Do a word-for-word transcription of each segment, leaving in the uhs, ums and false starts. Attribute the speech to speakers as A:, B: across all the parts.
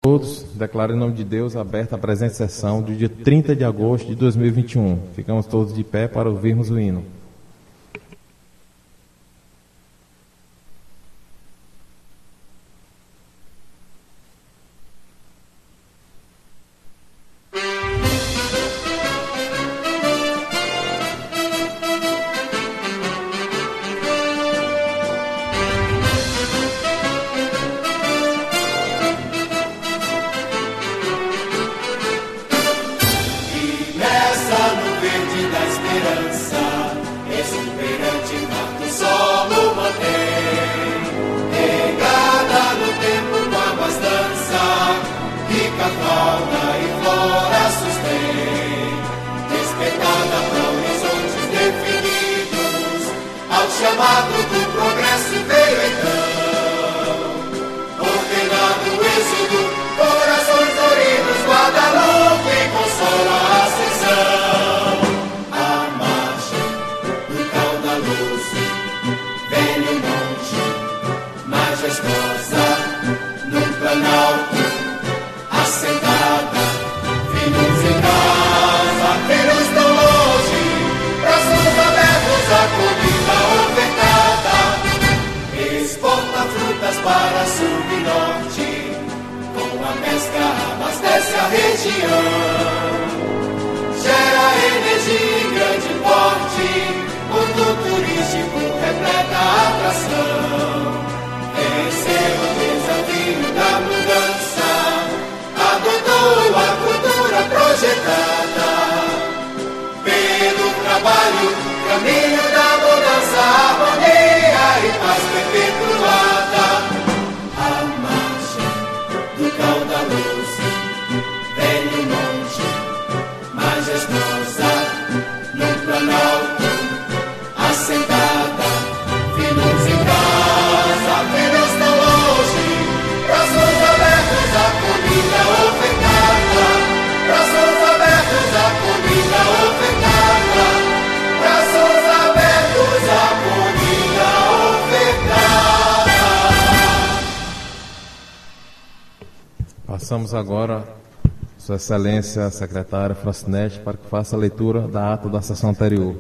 A: Todos, declaro em nome de Deus aberta a presente sessão do dia trinta de agosto de dois mil e vinte e um. Ficamos todos de pé para ouvirmos o hino.
B: Chamado do progresso veio então, ordenado o êxodo, corações doridos, Guadalupe consola a ascensão. A marcha do caudaloso, velho monte, majestosa, num planalto, assentada, filhos em casa, filhos tão longe, braços abertos a comida ofertada, exporta frutas para sul e norte, com a pesca abastece a região, gera energia em grande porte, mundo turístico repleta a atração, venceu o desafio da mudança, adotou a cultura projetada, pelo trabalho, caminho da mudança, harmonia e paz perpetuada. A marcha do caudaloso, velho monte, majestosa, num planalto, assentada, filhos em casa, filhos tão longe, braços abertos à comida ofertada, braços abertos à comida ofertada, braços abertos à comida ofertada.
A: Passamos agora, Sua Excelência Secretária Francinete, para que faça a leitura da ata da sessão anterior.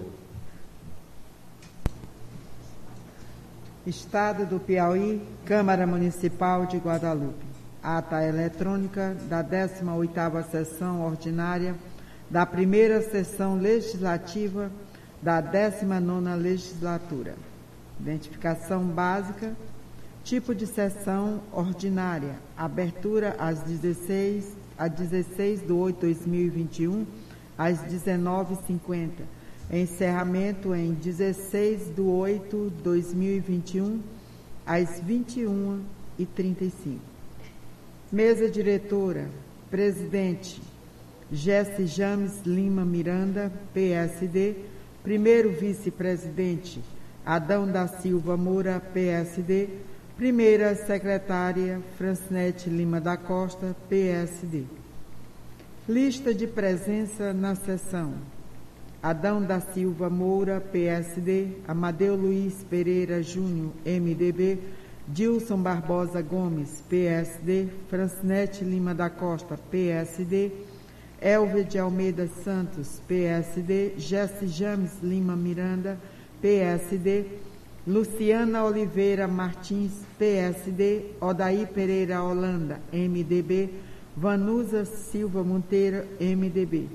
C: Estado do Piauí, Câmara Municipal de Guadalupe. Ata eletrônica da décima oitava sessão ordinária da primeira sessão legislativa da décima nona legislatura. Identificação básica, tipo de sessão ordinária, abertura às dezesseis, a dezesseis de oito de dois mil e vinte e um, às dezenove e cinquenta. Encerramento em dezesseis de oito de dois mil e vinte e um, às vinte e uma e trinta e cinco. Mesa diretora, presidente, Jesse James Lima Miranda, P S D. Primeiro vice-presidente, Adão da Silva Moura, P S D. Primeira secretária, Francinete Lima da Costa, P S D. Lista de presença na sessão. Adão da Silva Moura, P S D. Amadeu Luiz Pereira Júnior, M D B. Dilson Barbosa Gomes, P S D. Francinete Lima da Costa, P S D. Elvia de Almeida Santos, P S D. Jesse James Lima Miranda, P S D. Luciana Oliveira Martins, P S D. Odaí Pereira Holanda, M D B. Vanusa Silva Monteiro, M D B.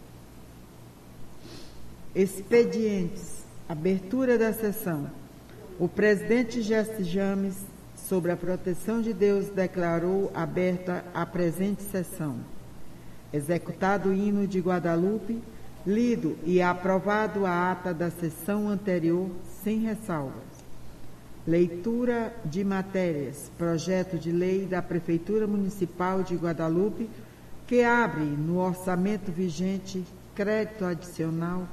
C: Expedientes. Abertura da sessão. O presidente Jesse James, sobre a proteção de Deus, declarou aberta a presente sessão. Executado o hino de Guadalupe, lido e aprovado a ata da sessão anterior, sem ressalvas. Leitura de matérias. Projeto de lei da Prefeitura Municipal de Guadalupe, que abre no orçamento vigente crédito adicional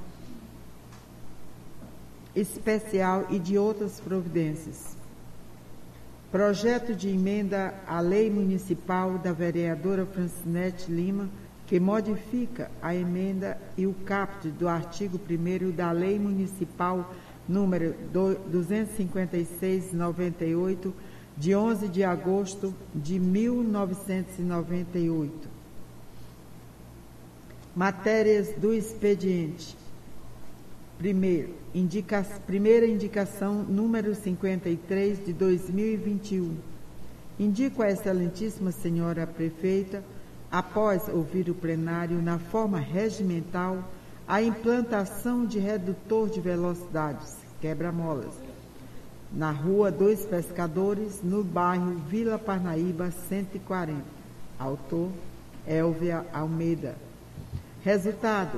C: especial e de outras providências. Projeto de emenda à Lei Municipal da vereadora Francinete Lima, que modifica a emenda e o caput do artigo primeiro da Lei Municipal número duzentos e cinquenta e seis, noventa e oito, de onze de agosto de mil novecentos e noventa e oito. Matérias do expediente. Primeiro, indica, primeira indicação número cinquenta e três de dois mil e vinte e um. Indico a excelentíssima senhora prefeita, após ouvir o plenário na forma regimental, a implantação de redutor de velocidades, quebra-molas, na Rua dos Pescadores, no bairro Vila Parnaíba, cento e quarenta. Autor, Elvia Almeida. Resultado,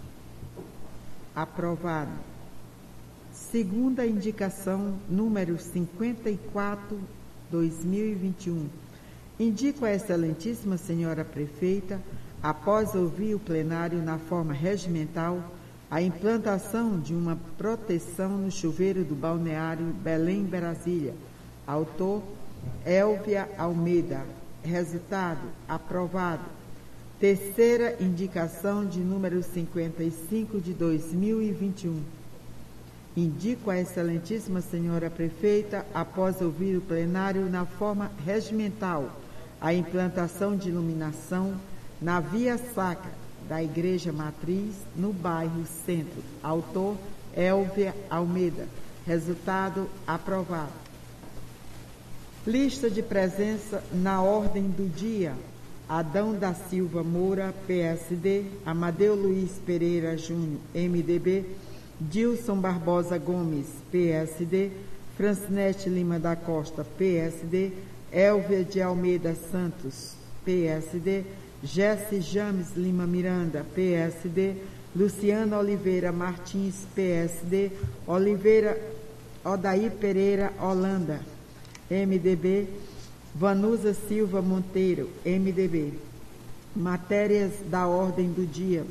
C: aprovado. Segunda indicação, número cinquenta e quatro, dois mil e vinte e um. Indico a excelentíssima senhora prefeita, após ouvir o plenário na forma regimental, a implantação de uma proteção no chuveiro do balneário Belém, Brasília. Autor, Elvia Almeida. Resultado, aprovado. Terceira indicação de número cinquenta e cinco de dois mil e vinte e um. Indico a excelentíssima senhora prefeita, após ouvir o plenário na forma regimental, a implantação de iluminação na via sacra da Igreja Matriz, no bairro Centro. Autor, Elvia Almeida. Resultado, aprovado. Lista de presença na ordem do dia. Adão da Silva Moura, P S D, Amadeu Luiz Pereira Júnior, M D B, Dilson Barbosa Gomes, P S D, Francinete Lima da Costa, P S D, Elvia de Almeida Santos, P S D, Jesse James Lima Miranda, P S D, Luciana Oliveira Martins, P S D, Oliveira Odair Pereira Holanda, M D B, Vanusa Silva Monteiro, M D B. Matérias da ordem do dia.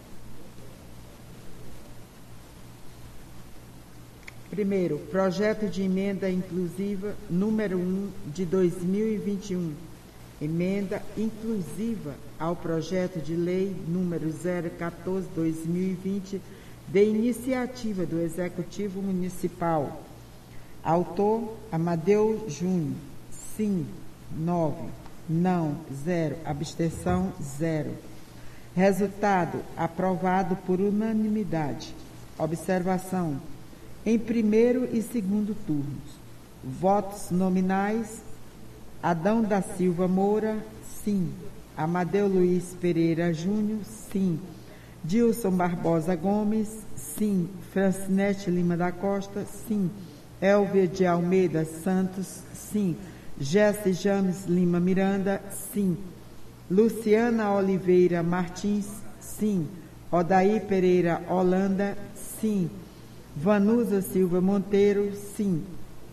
C: Primeiro, projeto de emenda inclusiva número um de dois mil e vinte e um. Emenda inclusiva ao projeto de lei número zero quatorze barra dois mil e vinte, de iniciativa do Executivo Municipal. Autor, Amadeu Júnior. Sim, nove. Não, zero. Abstenção, zero. Resultado, aprovado por unanimidade. Observação. Em primeiro e segundo turnos. Votos nominais. Adão da Silva Moura, sim. Amadeu Luiz Pereira Júnior, sim. Dilson Barbosa Gomes, sim. Francinete Lima da Costa, sim. Elvia de Almeida Santos, sim. Jesse James Lima Miranda, sim. Luciana Oliveira Martins, sim. Odair Pereira Holanda, sim. Vanusa Silva Monteiro, sim.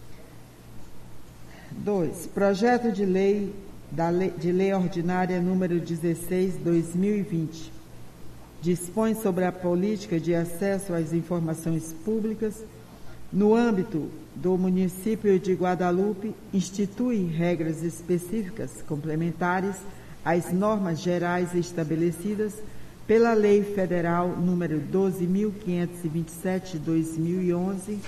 C: dois. Projeto de lei, da lei de lei ordinária número dezesseis barra dois mil e vinte. Dispõe sobre a política de acesso às informações públicas no âmbito do município de Guadalupe, institui regras específicas complementares às normas gerais estabelecidas pela Lei Federal número doze mil quinhentos e vinte e sete de dois mil e onze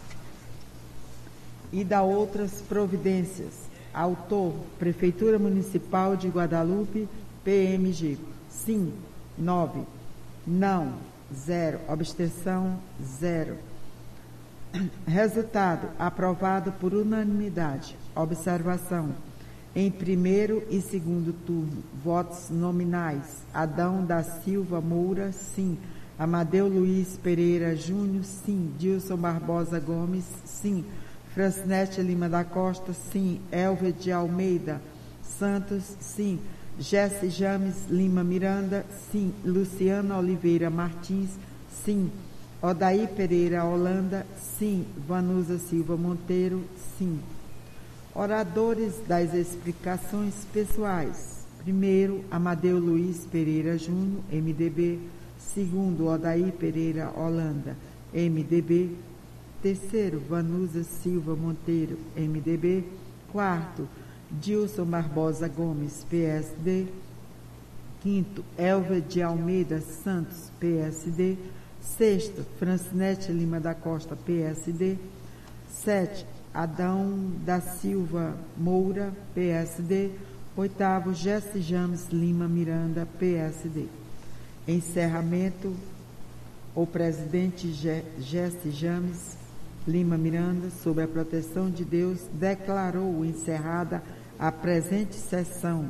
C: e da outras providências. Autor, Prefeitura Municipal de Guadalupe, P M G. Sim, nove. Não, zero. Abstenção, zero. Resultado, aprovado por unanimidade. Observação. Em primeiro e segundo turno, votos nominais. Adão da Silva Moura, sim. Amadeu Luiz Pereira Júnior, sim. Dilson Barbosa Gomes, sim. Francinete Lima da Costa, sim. Elvia de Almeida Santos, sim. Jesse James Lima Miranda, sim. Luciana Oliveira Martins, sim. Odair Pereira Holanda, sim. Vanusa Silva Monteiro, sim. Oradores das explicações pessoais. Primeiro, Amadeu Luiz Pereira Júnior, M D B. Segundo, Odair Pereira Holanda, M D B. Terceiro, Vanusa Silva Monteiro, M D B. Quarto, Dilson Barbosa Gomes, P S D. Quinto, Elvia de Almeida Santos, P S D. Sexto, Francinete Lima da Costa, P S D. Sete, Adão da Silva Moura, P S D. Oitavo, Jesse James Lima Miranda, P S D. Encerramento, o presidente Jesse James Lima Miranda, sob a proteção de Deus, declarou encerrada a presente sessão.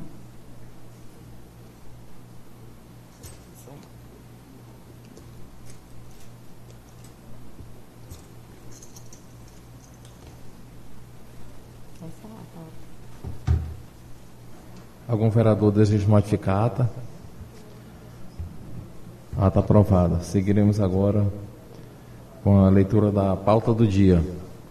A: Algum vereador deseja modificar a ata? A ata aprovada. Seguiremos agora com a leitura da pauta do dia.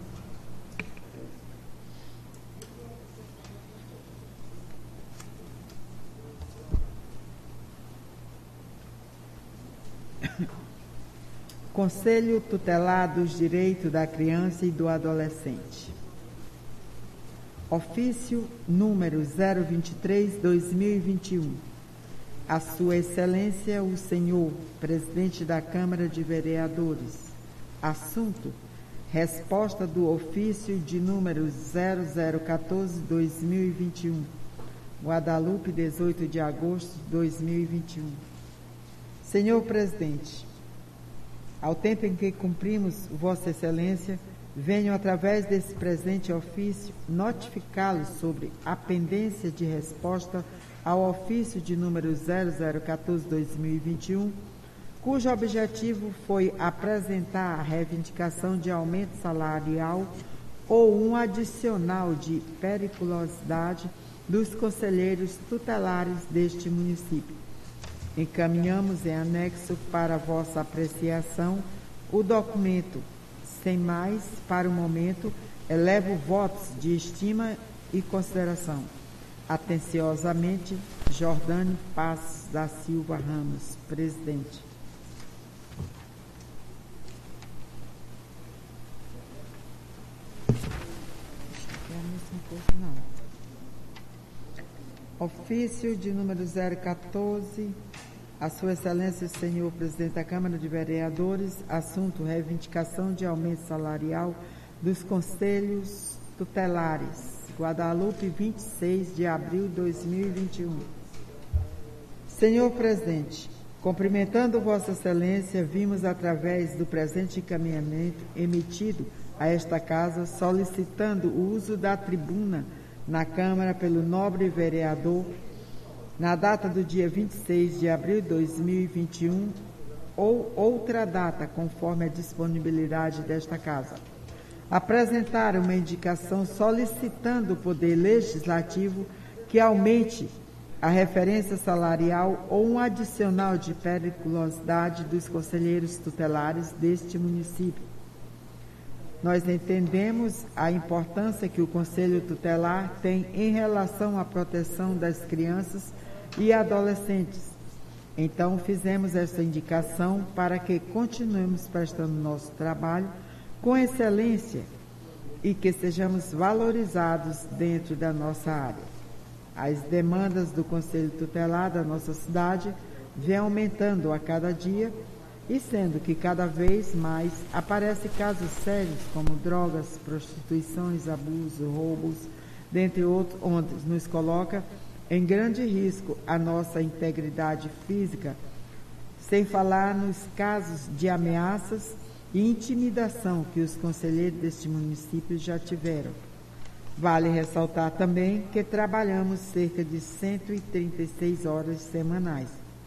C: Conselho Tutelar dos Direitos da Criança e do Adolescente. Ofício número zero vinte e três, dois mil e vinte e um. A Sua Excelência, o senhor Presidente da Câmara de Vereadores. Assunto: resposta do ofício de número zero zero um quatro, dois mil e vinte e um. Guadalupe, dezoito de agosto de dois mil e vinte e um. Senhor Presidente, ao tempo em que cumprimos Vossa Excelência, venho, através desse presente ofício, notificá-lo sobre a pendência de resposta ao ofício de número zero zero um quatro, dois mil e vinte e um, cujo objetivo foi apresentar a reivindicação de aumento salarial ou um adicional de periculosidade dos conselheiros tutelares deste município. Encaminhamos em anexo para vossa apreciação o documento. Sem mais, para o momento, elevo votos de estima e consideração. Atenciosamente, Jordane Passos da Silva Ramos, presidente. Ofício de número zero quatorze. A Sua Excelência, o senhor Presidente da Câmara de Vereadores, assunto: reivindicação de aumento salarial dos conselhos tutelares. Guadalupe, vinte e seis de abril de dois mil e vinte e um. Senhor Presidente, cumprimentando Vossa Excelência, vimos, através do presente encaminhamento emitido a esta Casa, solicitando o uso da tribuna na Câmara pelo nobre vereador, na data do dia vinte e seis de abril de dois mil e vinte e um, ou outra data, conforme a disponibilidade desta Casa, apresentar uma indicação solicitando o Poder Legislativo que aumente a referência salarial ou um adicional de periculosidade dos conselheiros tutelares deste município. Nós entendemos a importância que o Conselho Tutelar tem em relação à proteção das crianças e adolescentes. Então, fizemos essa indicação para que continuemos prestando nosso trabalho com excelência e que sejamos valorizados dentro da nossa área. As demandas do Conselho Tutelar da nossa cidade vêm aumentando a cada dia, e sendo que cada vez mais aparecem casos sérios como drogas, prostituições, abusos, roubos, dentre outros, onde nos coloca em grande risco a nossa integridade física, sem falar nos casos de ameaças e intimidação que os conselheiros deste município já tiveram. Vale ressaltar também que trabalhamos cerca de cento e trinta e seis horas semanais.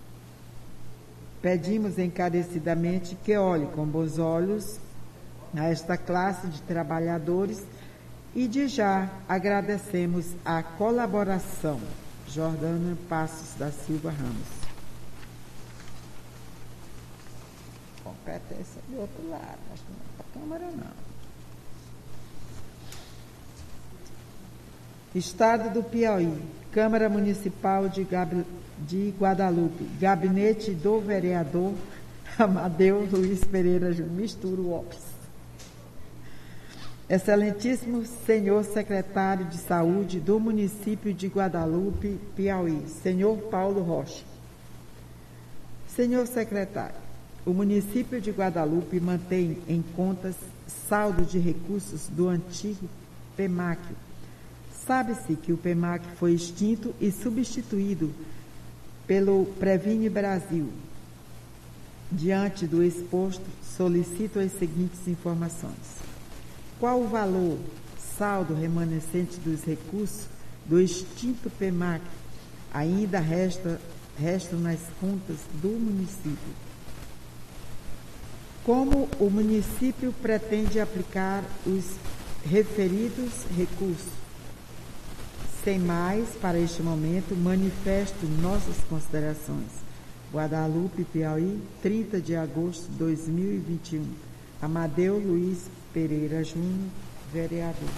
C: Pedimos encarecidamente que olhe com bons olhos a esta classe de trabalhadores e de já agradecemos a colaboração. Jordana Passos da Silva Ramos. Competência do outro lado, acho que não é para a Câmara, não. Estado do Piauí, Câmara Municipal de, Gabi, de Guadalupe, Gabinete do Vereador Amadeu Luiz Pereira Júnior, misturo Opes. Excelentíssimo Senhor Secretário de Saúde do município de Guadalupe, Piauí, Senhor Paulo Rocha. Senhor Secretário, O município de Guadalupe mantém em contas saldo de recursos do antigo PEMAC. Sabe-se que o PEMAC foi extinto e substituído pelo Previne Brasil. Diante do exposto, solicito as seguintes informações. Qual o valor, saldo remanescente dos recursos do extinto PEMAC ainda resta, restam nas contas do município? Como o município pretende aplicar os referidos recursos? Sem mais, para este momento, manifesto nossas considerações. Guadalupe, Piauí, trinta de agosto de dois mil e vinte e um. Amadeu Luiz Pereira Júnior, vereador.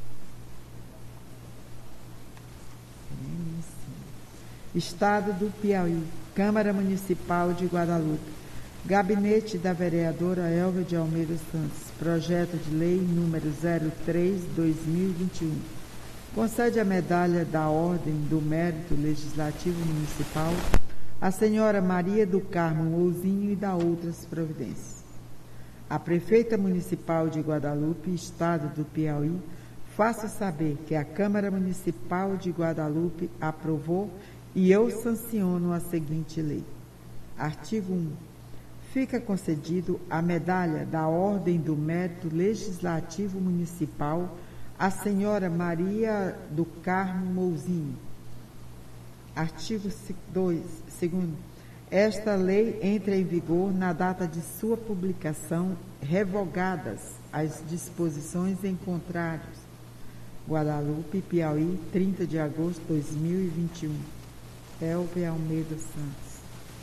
C: Estado do Piauí, Câmara Municipal de Guadalupe. Gabinete da vereadora Elvia de Almeida Santos. Projeto de lei número zero três barra dois mil e vinte e um. Concede a medalha da Ordem do Mérito Legislativo Municipal à senhora Maria do Carmo Mouzinho e dá outras providências. A prefeita municipal de Guadalupe, Estado do Piauí, faço saber que a Câmara Municipal de Guadalupe aprovou e eu sanciono a seguinte lei. Artigo um. Fica concedido a medalha da Ordem do Mérito Legislativo Municipal à senhora Maria do Carmo Mouzinho. Artigo dois. Segundo, esta lei entra em vigor na data de sua publicação, revogadas as disposições em contrários. Guadalupe, Piauí, trinta de agosto de dois mil e vinte e um. Elvia Almeida Santos.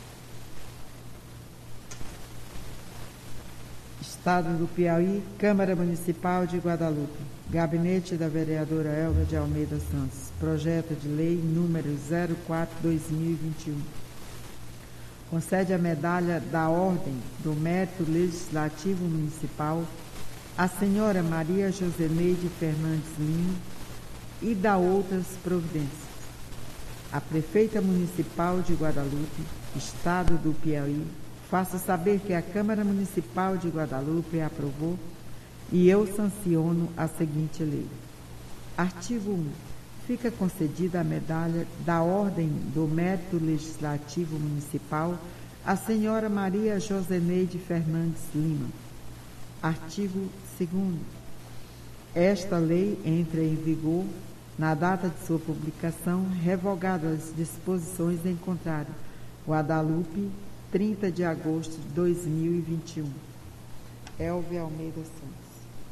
C: Estado do Piauí, Câmara Municipal de Guadalupe. Gabinete da vereadora Elvia de Almeida Santos. Projeto de lei número zero quatro barra dois mil e vinte e um. Concede a medalha da Ordem do Mérito Legislativo Municipal à senhora Maria Joseneide Fernandes Lima e dá outras providências. A prefeita municipal de Guadalupe, Estado do Piauí, faço saber que a Câmara Municipal de Guadalupe aprovou e eu sanciono a seguinte lei. Artigo um. Fica concedida a medalha da Ordem do Mérito Legislativo Municipal à senhora Maria Joseneide Fernandes Lima. Artigo segundo. Esta lei entra em vigor na data de sua publicação, revogadas as disposições em contrário. Guadalupe, trinta de agosto de dois mil e vinte e um. Elvia Almeida Santos.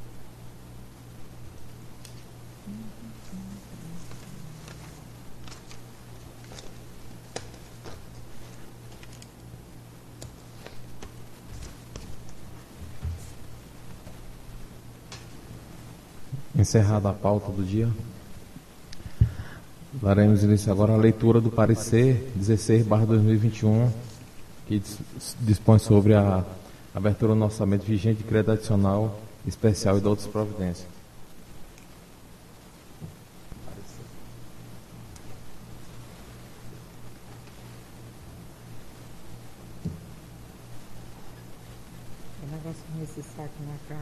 A: Encerrada a pauta do dia, daremos início agora à leitura do parecer dezesseis barra dois mil e vinte e um, que dispõe sobre a abertura do orçamento vigente de crédito adicional especial e de outras providências.
C: O negócio com esse saco na cara.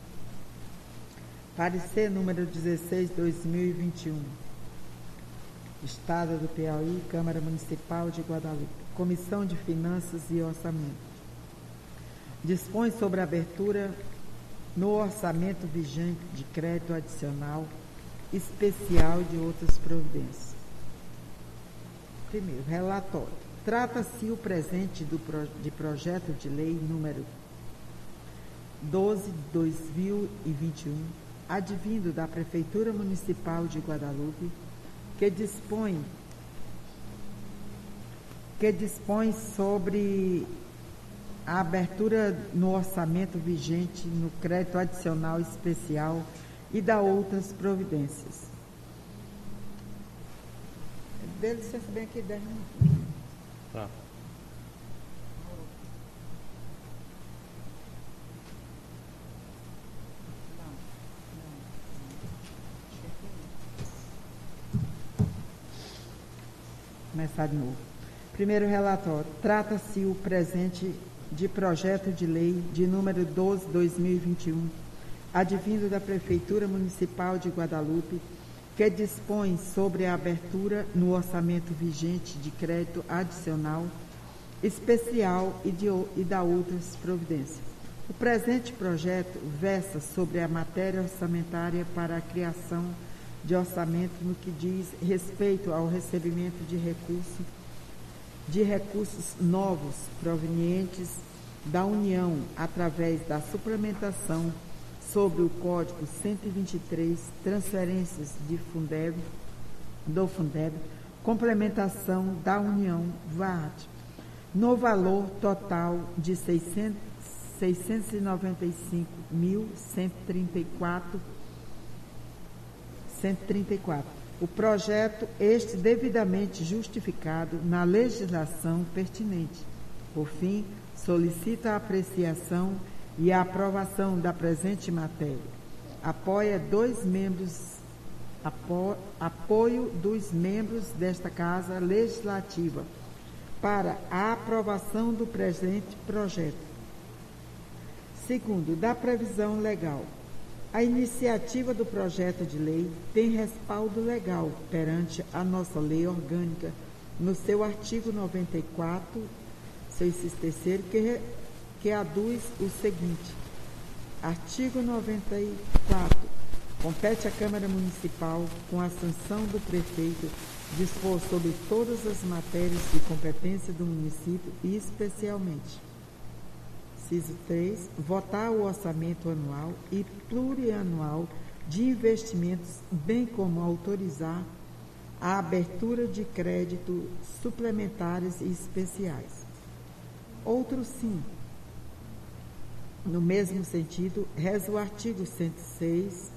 C: Parecer número dezesseis barra dois mil e vinte e um. Estado do Piauí, Câmara Municipal de Guadalupe. Comissão de Finanças e Orçamento. Dispõe sobre a abertura no orçamento vigente de crédito adicional especial de outras providências. Primeiro, relatório. Trata-se o presente do pro, de projeto de lei número doze de dois mil e vinte e um, advindo da Prefeitura Municipal de Guadalupe, que dispõe, que dispõe sobre a abertura no orçamento vigente no crédito adicional especial e da outras providências. Dê licença bem aqui, dez minutos.
A: Tá.
C: Começar de novo. Primeiro relatório. Trata-se o presente de projeto de lei de número doze barra dois mil e vinte e um, advindo da Prefeitura Municipal de Guadalupe, que dispõe sobre a abertura no orçamento vigente de crédito adicional, especial e, de, e da outras providências. O presente projeto versa sobre a matéria orçamentária para a criação de orçamento no que diz respeito ao recebimento de recursos, de recursos novos provenientes da União através da suplementação sobre o Código cento e vinte e três, transferências de Fundeb, do Fundeb, complementação da União V A D, no valor total de seiscentos e noventa e cinco mil cento e trinta e quatro reais. O projeto, este devidamente justificado na legislação pertinente. Por fim, solicita a apreciação e a aprovação da presente matéria. Apoia dois membros, apo, apoio dos membros desta Casa Legislativa para a aprovação do presente projeto. Segundo, da previsão legal. A iniciativa do projeto de lei tem respaldo legal perante a nossa lei orgânica, no seu artigo noventa e quatro, seu inciso terceiro, que, que aduz o seguinte: artigo noventa e quatro. Compete à Câmara Municipal, com a sanção do prefeito, dispor sobre todas as matérias de competência do município e, especialmente, inciso três, votar o orçamento anual e plurianual de investimentos, bem como autorizar a abertura de crédito suplementares e especiais. Outro sim. No mesmo sentido, reza o artigo cento e seis,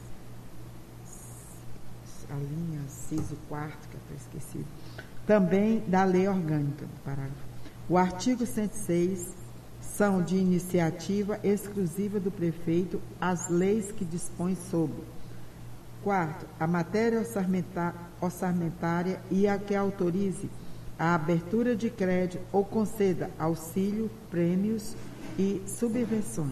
C: a linha, inciso quarto, que eu esqueci, também da lei orgânica, parágrafo. O artigo cento e seis são de iniciativa exclusiva do prefeito as leis que dispõem sobre. Quarto, a matéria orçamentária e a que autorize a abertura de crédito ou conceda auxílio, prêmios e subvenções.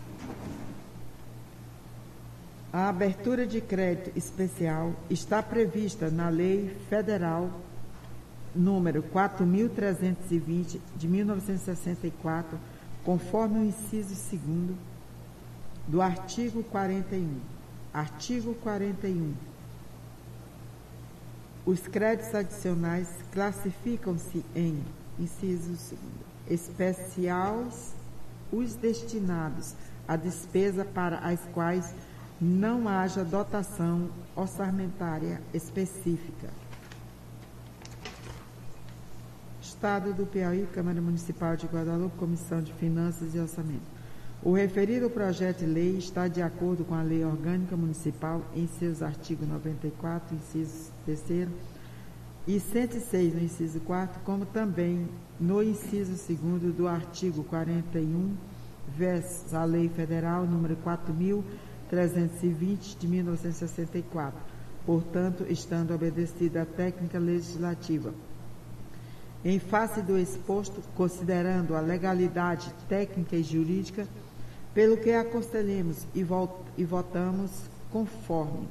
C: A abertura de crédito especial está prevista na Lei Federal número quatro mil trezentos e vinte, de mil novecentos e sessenta e quatro, conforme o inciso segundo do artigo quarenta e um. Artigo quarenta e um. Os créditos adicionais classificam-se em, inciso segundo, especiais os destinados a despesa para as quais não haja dotação orçamentária específica. Estado do Piauí, Câmara Municipal de Guadalupe, Comissão de Finanças e Orçamento. O referido projeto de lei está de acordo com a Lei Orgânica Municipal em seus artigos noventa e quatro, inciso terceiro, e cento e seis, no inciso quarto, como também no inciso segundo do artigo quarenta e um, versus a Lei Federal número quatro mil trezentos e vinte, de mil novecentos e sessenta e quatro. Portanto, estando obedecida a técnica legislativa. Em face do exposto, considerando a legalidade técnica e jurídica, pelo que aconselhemos e, volt, e votamos conforme.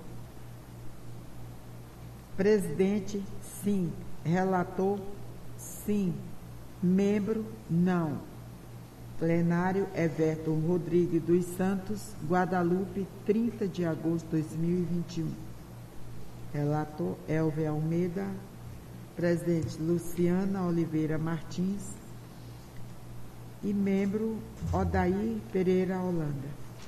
C: Presidente, sim. Relator, sim. Membro, não. Plenário, Everton Rodrigues dos Santos, Guadalupe, trinta de agosto de dois mil e vinte e um. Relator, Elvio Almeida. Presidente, Luciana Oliveira Martins. E membro, Odair Pereira Holanda.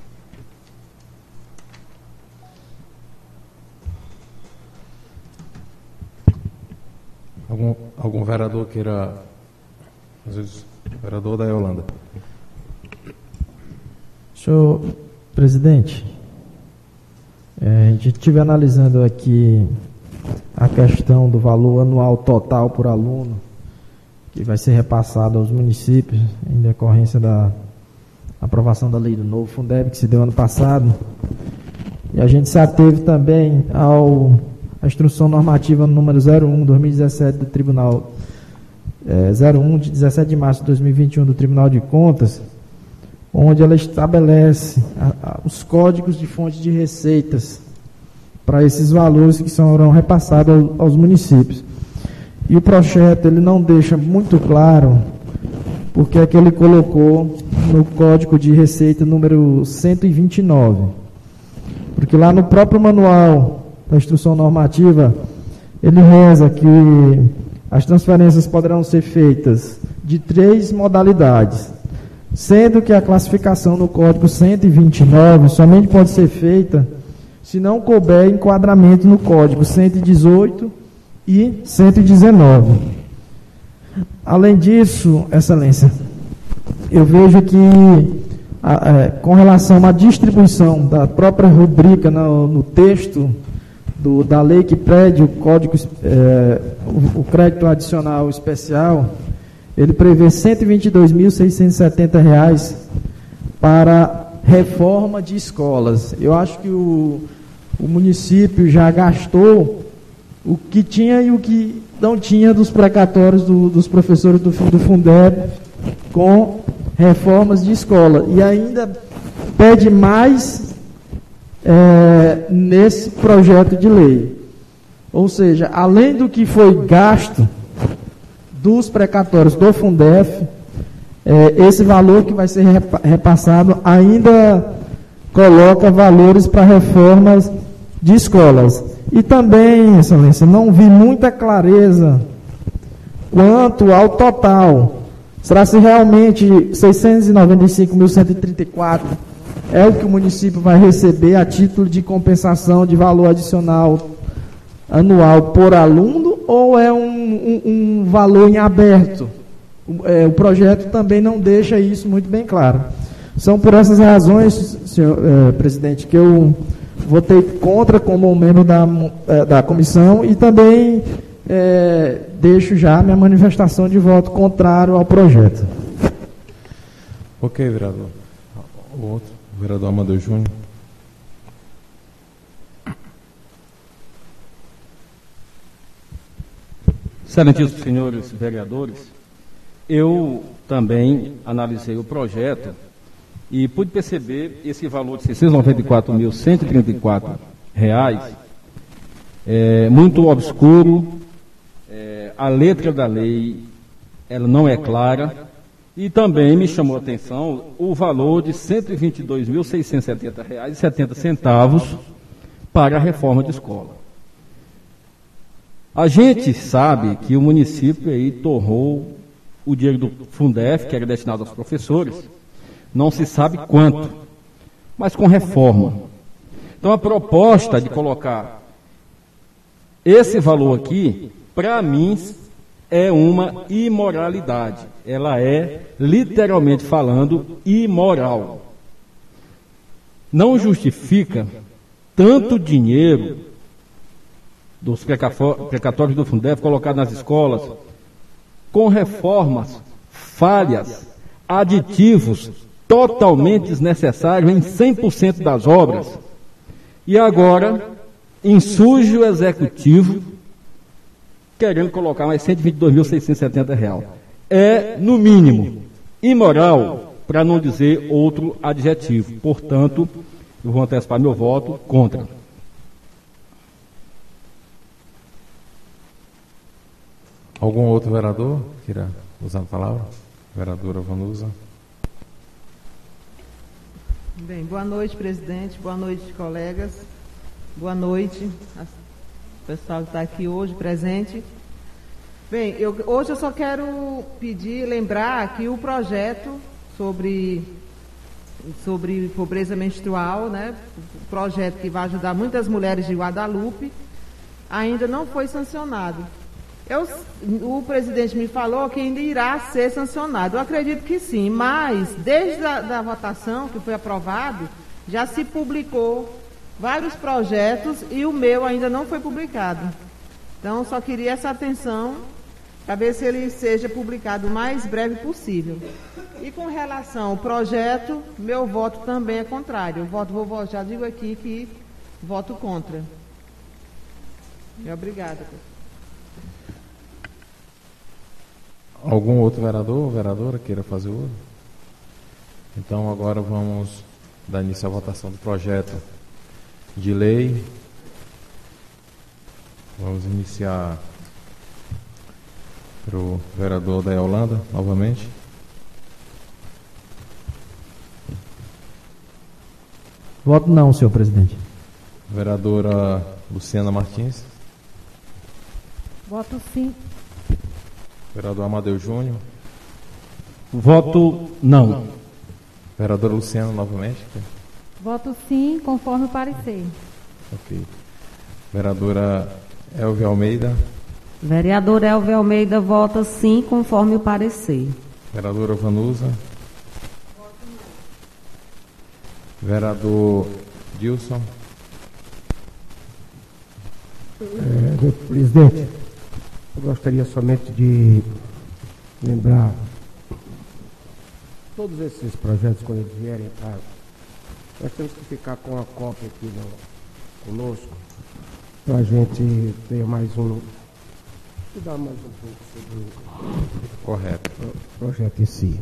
A: Algum, algum vereador queira... Às vezes, vereador da Holanda.
D: Senhor presidente, é, a gente estiver analisando aqui a questão do valor anual total por aluno que vai ser repassado aos municípios em decorrência da aprovação da lei do novo Fundeb que se deu ano passado, e a gente se ateve também ao, à instrução normativa número zero um, dois mil e dezessete do Tribunal é, zero um, de dezessete de março de dois mil e vinte e um, do Tribunal de Contas, onde ela estabelece a, a, os códigos de fonte de receitas para esses valores que serão repassados aos, aos municípios. E o projeto ele não deixa muito claro porque é que ele colocou no Código de Receita número cento e vinte e nove. Porque lá no próprio manual da instrução normativa, ele reza que as transferências poderão ser feitas de três modalidades, sendo que a classificação no Código cento e vinte e nove somente pode ser feita se não couber enquadramento no Código cento e dezoito e cento e dezenove. Além disso, Excelência, eu vejo que a, a, com relação à distribuição da própria rubrica no, no texto do, da lei que prede o código, é, o, o crédito adicional especial, ele prevê cento e vinte e dois mil seiscentos e setenta reais para reforma de escolas. Eu acho que o, o município já gastou o que tinha e o que não tinha dos precatórios do, dos professores do, do Fundeb com reformas de escola. E ainda pede mais é, nesse projeto de lei. Ou seja, além do que foi gasto dos precatórios do Fundef, é, esse valor que vai ser repassado ainda coloca valores para reformas de escolas. E também, Excelência, não vi muita clareza quanto ao total. Será se realmente seiscentos e noventa e cinco mil cento e trinta e quatro é o que o município vai receber a título de compensação de valor adicional anual por aluno, ou é um, um, um valor em aberto? O, é, o projeto também não deixa isso muito bem claro. São por essas razões, senhor é, presidente, que eu votei contra como membro da, da comissão e também é, deixo já minha manifestação de voto contrário ao projeto.
A: Ok, vereador. O outro, o vereador Amadeu Júnior.
E: Excelentíssimos senhores vereadores, eu também analisei o projeto e pude perceber esse valor de seiscentos e noventa e quatro mil cento e trinta e quatro reais, é, muito obscuro, é, a letra da lei ela não é clara, e também me chamou a atenção o valor de cento e vinte e dois mil seiscentos e setenta reais e setenta centavos para a reforma de escola. A gente sabe que o município aí torrou o dinheiro do Fundef, que era destinado aos professores, não se sabe quanto, mas com reforma. Então a proposta de colocar esse valor aqui, para mim, é uma imoralidade. Ela é, literalmente falando, imoral. Não justifica tanto dinheiro dos precatórios do Fundef colocado nas escolas com reformas falhas, aditivos totalmente desnecessários em cem por cento das obras. E agora insurge o executivo querendo colocar mais cento e vinte e dois mil seiscentos e setenta reais. É, no mínimo, imoral, para não dizer outro adjetivo. Portanto, eu vou antecipar meu voto contra.
A: Algum outro vereador queira usar a palavra? Vereadora Vanusa.
C: Bem, boa noite, presidente. Boa noite, colegas. Boa noite, o pessoal que está aqui hoje presente. Bem, eu, hoje eu só quero pedir, lembrar que o projeto sobre, sobre pobreza menstrual, né, o projeto que vai ajudar muitas mulheres de Guadalupe, ainda não foi sancionado. Eu, o presidente me falou que ainda irá ser sancionado. Eu acredito que sim, mas desde a da votação que foi aprovado, já se publicou vários projetos e o meu ainda não foi publicado. Então, só queria essa atenção para ver se ele seja publicado o mais breve possível. E com relação ao projeto, meu voto também é contrário. Eu voto, vou, já digo aqui que voto contra. E obrigada.
A: Algum outro vereador ou vereadora queira fazer uso? Então agora vamos dar início à votação do projeto de lei. Vamos iniciar para o vereador da Yolanda, novamente.
D: Voto não, senhor presidente.
A: Vereadora Luciana Martins.
F: Voto sim.
A: Vereador Amadeu Júnior.
E: Voto não.
A: Vereadora Luciana, novamente.
F: Voto sim, conforme o parecer.
A: Ok. Vereadora Elvia Almeida.
G: Vereador Elvia Almeida vota sim, conforme o parecer.
A: Vereadora Vanusa. Vereador Dilson.
H: É, presidente, eu gostaria somente de lembrar todos esses projetos, quando eles vierem para, nós temos que ficar com a cópia aqui no, conosco, para a gente ter mais um, estudar mais um pouco sobre o
A: Correto.
H: o projeto em si.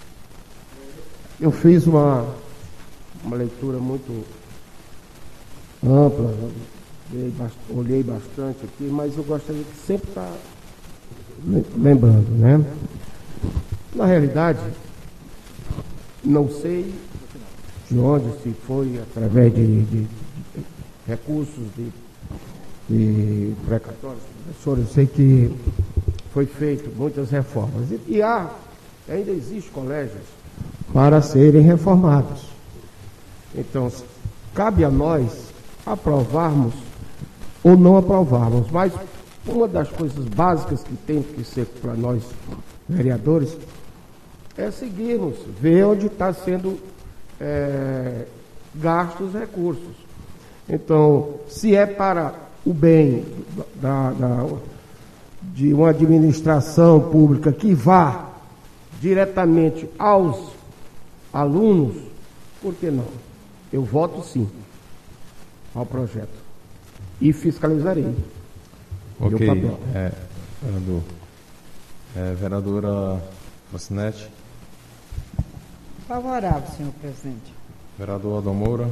H: Eu fiz uma, uma leitura muito ampla, olhei, bast- olhei bastante aqui, mas eu gostaria de sempre estar le- lembrando, né? Na realidade, não sei de onde, se foi através de, de- de recursos de, de precatórios, professor, eu sei que foi feito muitas reformas. E, e há, ainda existem colégios para serem reformados. Então, cabe a nós aprovarmos ou não aprovarmos, mas uma das coisas básicas que tem que ser para nós, vereadores, é seguirmos, ver onde está sendo é, gastos os recursos. Então, se é para o bem da, da, de uma administração pública que vá diretamente aos alunos, por que não? Eu voto sim ao projeto e fiscalizarei.
A: Ok.
H: Meu papel.
A: É, vereador. É, vereadora Marcinete.
C: Favorável, senhor presidente.
A: Vereador Adão Moura.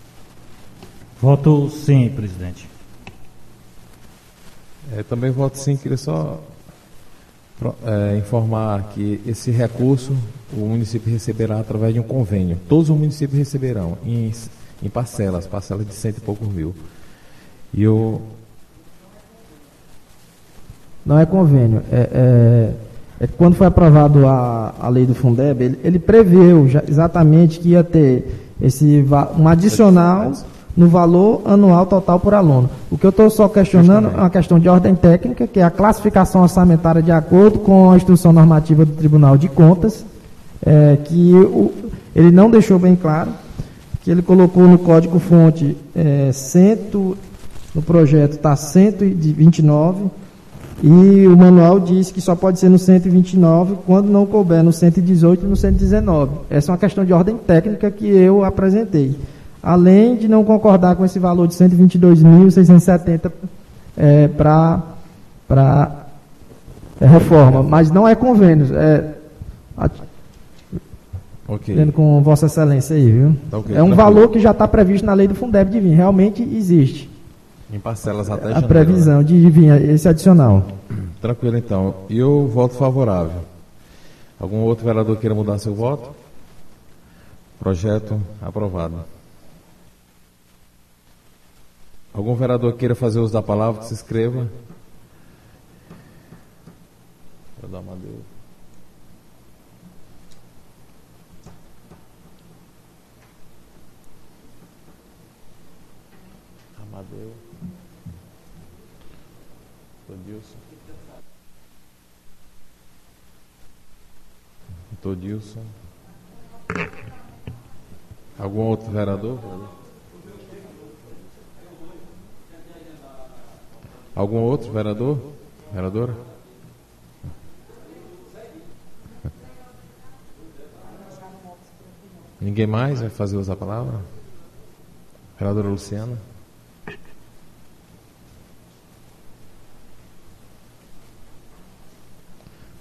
I: Voto sim, presidente.
A: É, também voto sim, queria só pro- é, informar que esse recurso o município receberá através de um convênio. Todos os municípios receberão em, em parcelas, parcelas de cento e poucos mil. E eu.
D: Não é convênio. É, é, é que quando foi aprovado a, a lei do Fundeb, ele, ele preveu já exatamente que ia ter esse, va- um adicional no valor anual total por aluno. O que eu estou só questionando é uma questão de ordem técnica, que é a classificação orçamentária de acordo com a instrução normativa do Tribunal de Contas, é, que o, ele não deixou bem claro, que ele colocou no código-fonte é, cento, no projeto está cento e vinte e nove, e o manual diz que só pode ser no cento e vinte e nove quando não couber no cento e dezoito e no cento e dezenove. Essa é uma questão de ordem técnica que eu apresentei. Além de não concordar com esse valor de cento e vinte e dois mil seiscentos e setenta é, para é, reforma, mas não é convênio. É,
A: Ok.
D: Vendo com Vossa Excelência aí, viu?
A: Tá ok,
D: É um
A: tranquilo.
D: valor que já está previsto na lei do Fundeb de vir. Realmente existe
A: Em parcelas até
D: a
A: janeiro,
D: previsão de vir esse adicional.
A: né? Tranquilo, então. E eu voto favorável. Algum outro vereador queira mudar seu voto? Projeto aprovado. Algum vereador queira fazer uso da palavra, que se inscreva. Vereador Amadeu. Amadeu. Todilson. Todilson. Algum outro vereador? Algum outro vereador? Vereadora? Ninguém mais vai fazer usar a palavra? Vereadora Luciana?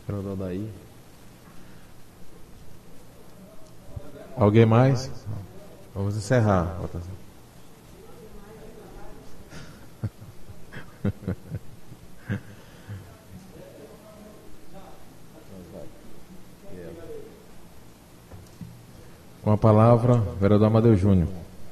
A: Vereador Daí. Alguém mais? Vamos encerrar a votação. Com a palavra, vereador Amadeu Júnior.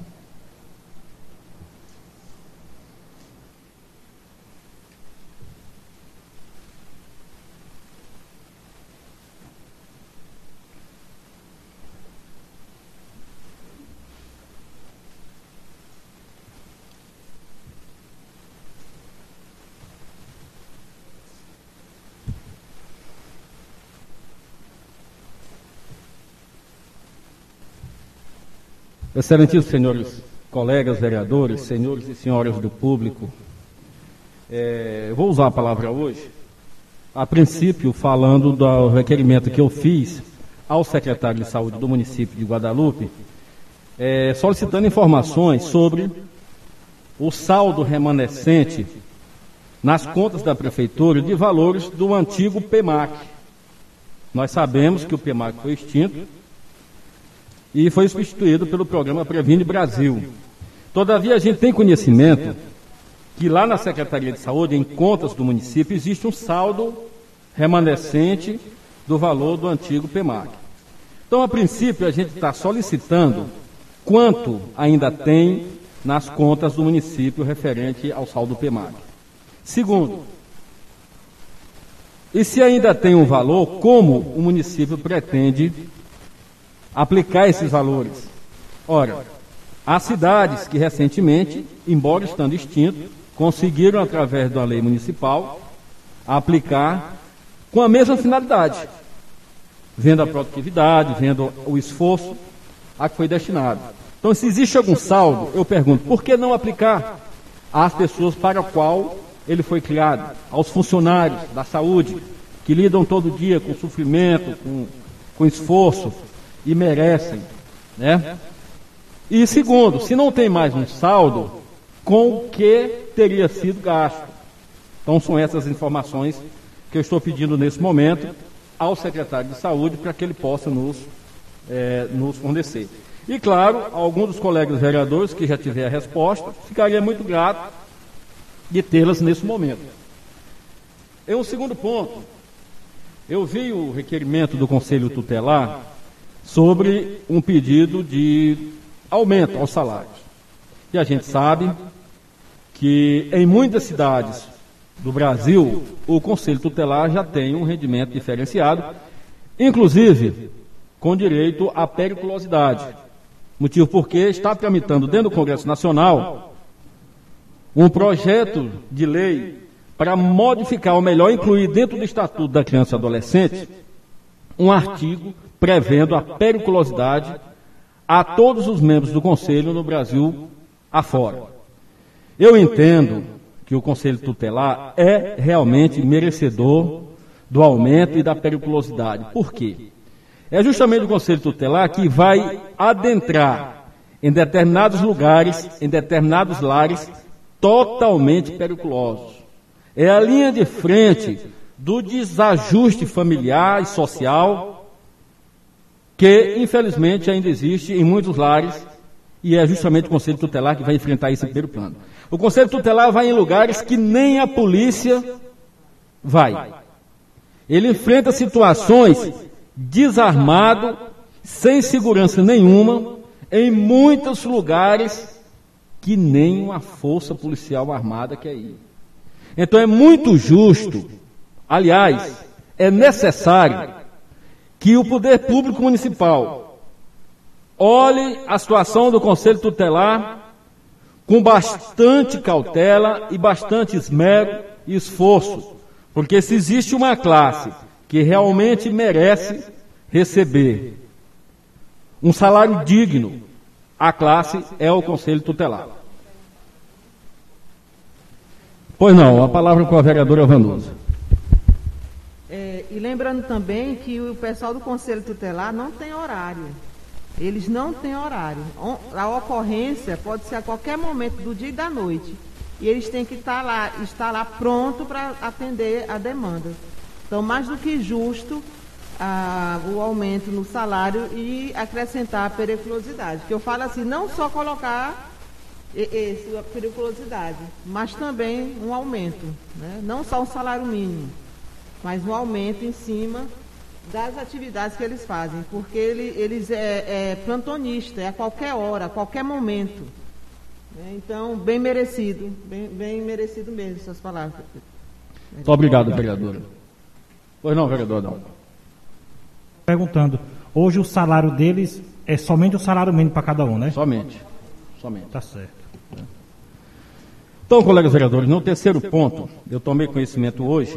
E: Excelentíssimos senhores colegas vereadores, senhores e senhoras do público, é, vou usar a palavra hoje, a princípio falando do requerimento que eu fiz ao secretário de saúde do município de Guadalupe, é, solicitando informações sobre o saldo remanescente nas contas da prefeitura de valores do antigo P M A C. Nós sabemos que o P M A C foi extinto e foi substituído pelo programa Previne Brasil. Todavia, a gente tem conhecimento que lá na Secretaria de Saúde, em contas do município, existe um saldo remanescente do valor do antigo P M A C. Então, a princípio, a gente está solicitando quanto ainda tem nas contas do município referente ao saldo P M A C. Segundo, e se ainda tem um valor, como o município pretende aplicar esses valores? Ora, há cidades que recentemente, embora estando extinto, conseguiram, através da lei municipal, aplicar com a mesma finalidade, vendo a produtividade, vendo o esforço a que foi destinado. Então, se existe algum saldo, eu pergunto, por que não aplicar às pessoas para o qual ele foi criado, aos funcionários da saúde, que lidam todo dia com sofrimento, com, com esforço, e merecem, né? E segundo, se não tem mais um saldo, com o que teria sido gasto? Então são essas informações que eu estou pedindo nesse momento ao secretário de saúde para que ele possa nos, é, nos fornecer. E claro, alguns dos colegas vereadores que já tiver a resposta, ficaria muito grato de tê-las nesse momento. Em um segundo ponto, eu vi o requerimento do Conselho Tutelar sobre um pedido de aumento aos salários. E a gente sabe que em muitas cidades do Brasil, o Conselho Tutelar já tem um rendimento diferenciado, inclusive com direito à periculosidade. Motivo porque está tramitando dentro do Congresso Nacional um projeto de lei para modificar, ou melhor, incluir dentro do Estatuto da Criança e Adolescente um artigo prevendo a periculosidade a todos os membros do Conselho no Brasil afora. Eu entendo que o Conselho Tutelar é realmente merecedor do aumento e da periculosidade. Por quê? É justamente o Conselho Tutelar que vai adentrar em determinados lugares, em determinados lares, totalmente periculosos. É a linha de frente do desajuste familiar e social que, infelizmente, ainda existe em muitos lares, e é justamente o Conselho Tutelar que vai enfrentar isso em primeiro plano. O Conselho Tutelar vai em lugares que nem a polícia vai. Ele enfrenta situações desarmado, sem segurança nenhuma, em muitos lugares que nem uma força policial armada quer ir. Então é muito justo, aliás, é necessário que o poder público municipal olhe a situação do Conselho Tutelar com bastante cautela e bastante esmero e esforço, porque se existe uma classe que realmente merece receber um salário digno, a classe é o Conselho Tutelar. Pois não, a palavra com a vereadora Vanusa.
I: É, e lembrando também que o pessoal do Conselho Tutelar não tem horário. Eles não têm horário. A ocorrência pode ser a qualquer momento do dia e da noite. E eles têm que estar lá, estar lá pronto para atender a demanda. Então, Então, mais do que justo ah, o aumento no salário e acrescentar a periculosidade. Que eu falo assim, não só colocar esse, a periculosidade, mas também um aumento, né? Não só um salário mínimo, mas um aumento em cima das atividades que eles fazem, porque ele, eles é, é plantonista, é a qualquer hora, a qualquer momento. Né? Então, bem merecido, bem, bem merecido mesmo essas palavras.
E: Muito obrigado, vereadora. Pois não, vereador, não.
J: Perguntando, hoje o salário deles é somente o salário mínimo para cada um, né?
E: Somente, somente.
J: Tá certo.
E: Então, colegas vereadores, no terceiro ponto, eu tomei conhecimento hoje,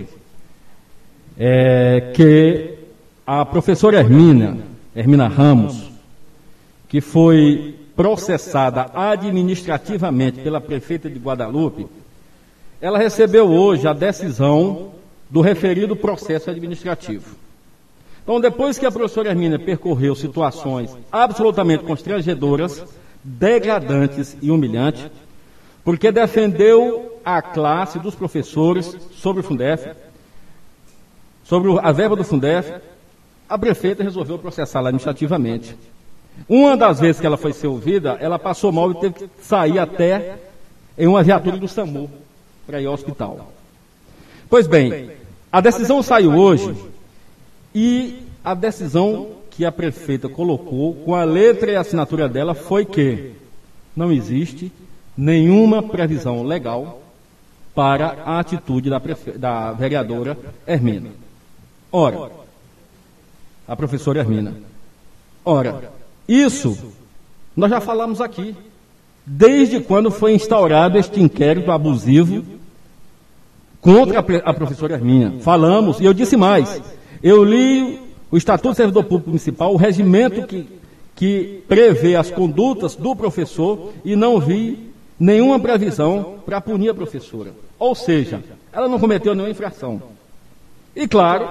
E: é que a professora Hermina, Hermina Ramos, que foi processada administrativamente pela prefeita de Guadalupe, ela recebeu hoje a decisão do referido processo administrativo. Então, depois que a professora Hermina percorreu situações absolutamente constrangedoras, degradantes e humilhantes, porque defendeu a classe dos professores sobre o Fundef, sobre a verba do Fundef, a prefeita resolveu processá-la administrativamente. Uma das vezes que ela foi ser ouvida, ela passou mal e teve que sair até em uma viatura do SAMU para ir ao hospital. Pois bem, a decisão saiu hoje e a decisão que a prefeita colocou com a letra e a assinatura dela foi que não existe nenhuma previsão legal para a atitude da, prefe... da vereadora Hermina. Ora, a professora Hermina. Ora, isso nós já falamos aqui, desde quando foi instaurado este inquérito abusivo contra a professora Hermina. Falamos, e eu disse mais, eu li o Estatuto do Servidor Público Municipal, o regimento que, que prevê as condutas do professor, e não vi nenhuma previsão para punir a professora. Ou seja, ela não cometeu nenhuma infração. E claro,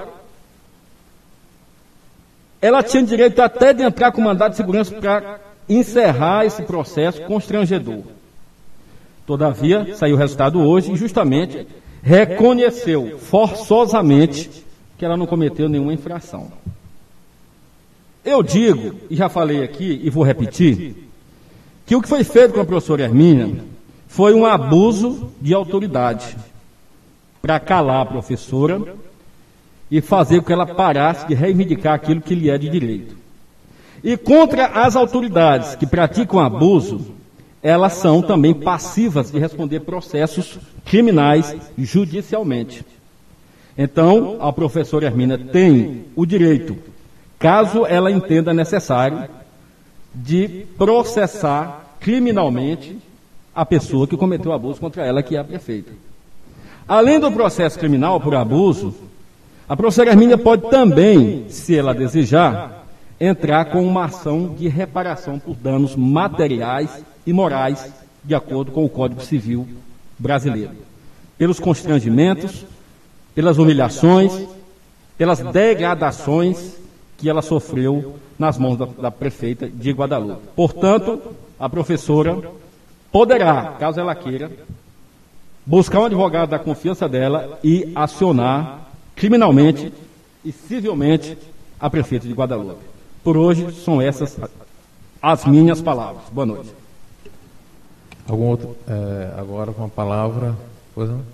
E: ela tinha direito até de entrar com mandado de segurança para encerrar esse processo constrangedor. Todavia, saiu o resultado hoje e justamente reconheceu forçosamente que ela não cometeu nenhuma infração. Eu digo, e já falei aqui e vou repetir, que o que foi feito com a professora Hermina foi um abuso de autoridade para calar a professora e fazer com que ela parasse de reivindicar aquilo que lhe é de direito. E contra as autoridades que praticam abuso, elas são também passivas de responder processos criminais judicialmente. Então, a professora Hermina tem o direito, caso ela entenda necessário, de processar criminalmente a pessoa que cometeu abuso contra ela, que é a prefeita. Além do processo criminal por abuso, a professora Hermina pode também, se ela desejar, entrar com uma ação de reparação por danos materiais e morais, de acordo com o Código Civil brasileiro, pelos constrangimentos, pelas humilhações, pelas degradações que ela sofreu nas mãos da, da prefeita de Guadalupe. Portanto, a professora poderá, caso ela queira, buscar um advogado da confiança dela e acionar criminalmente e civilmente a prefeita de Guadalupe. Por hoje, são essas as minhas palavras. Boa noite.
A: Algum outro, é, agora com a palavra... Pois não?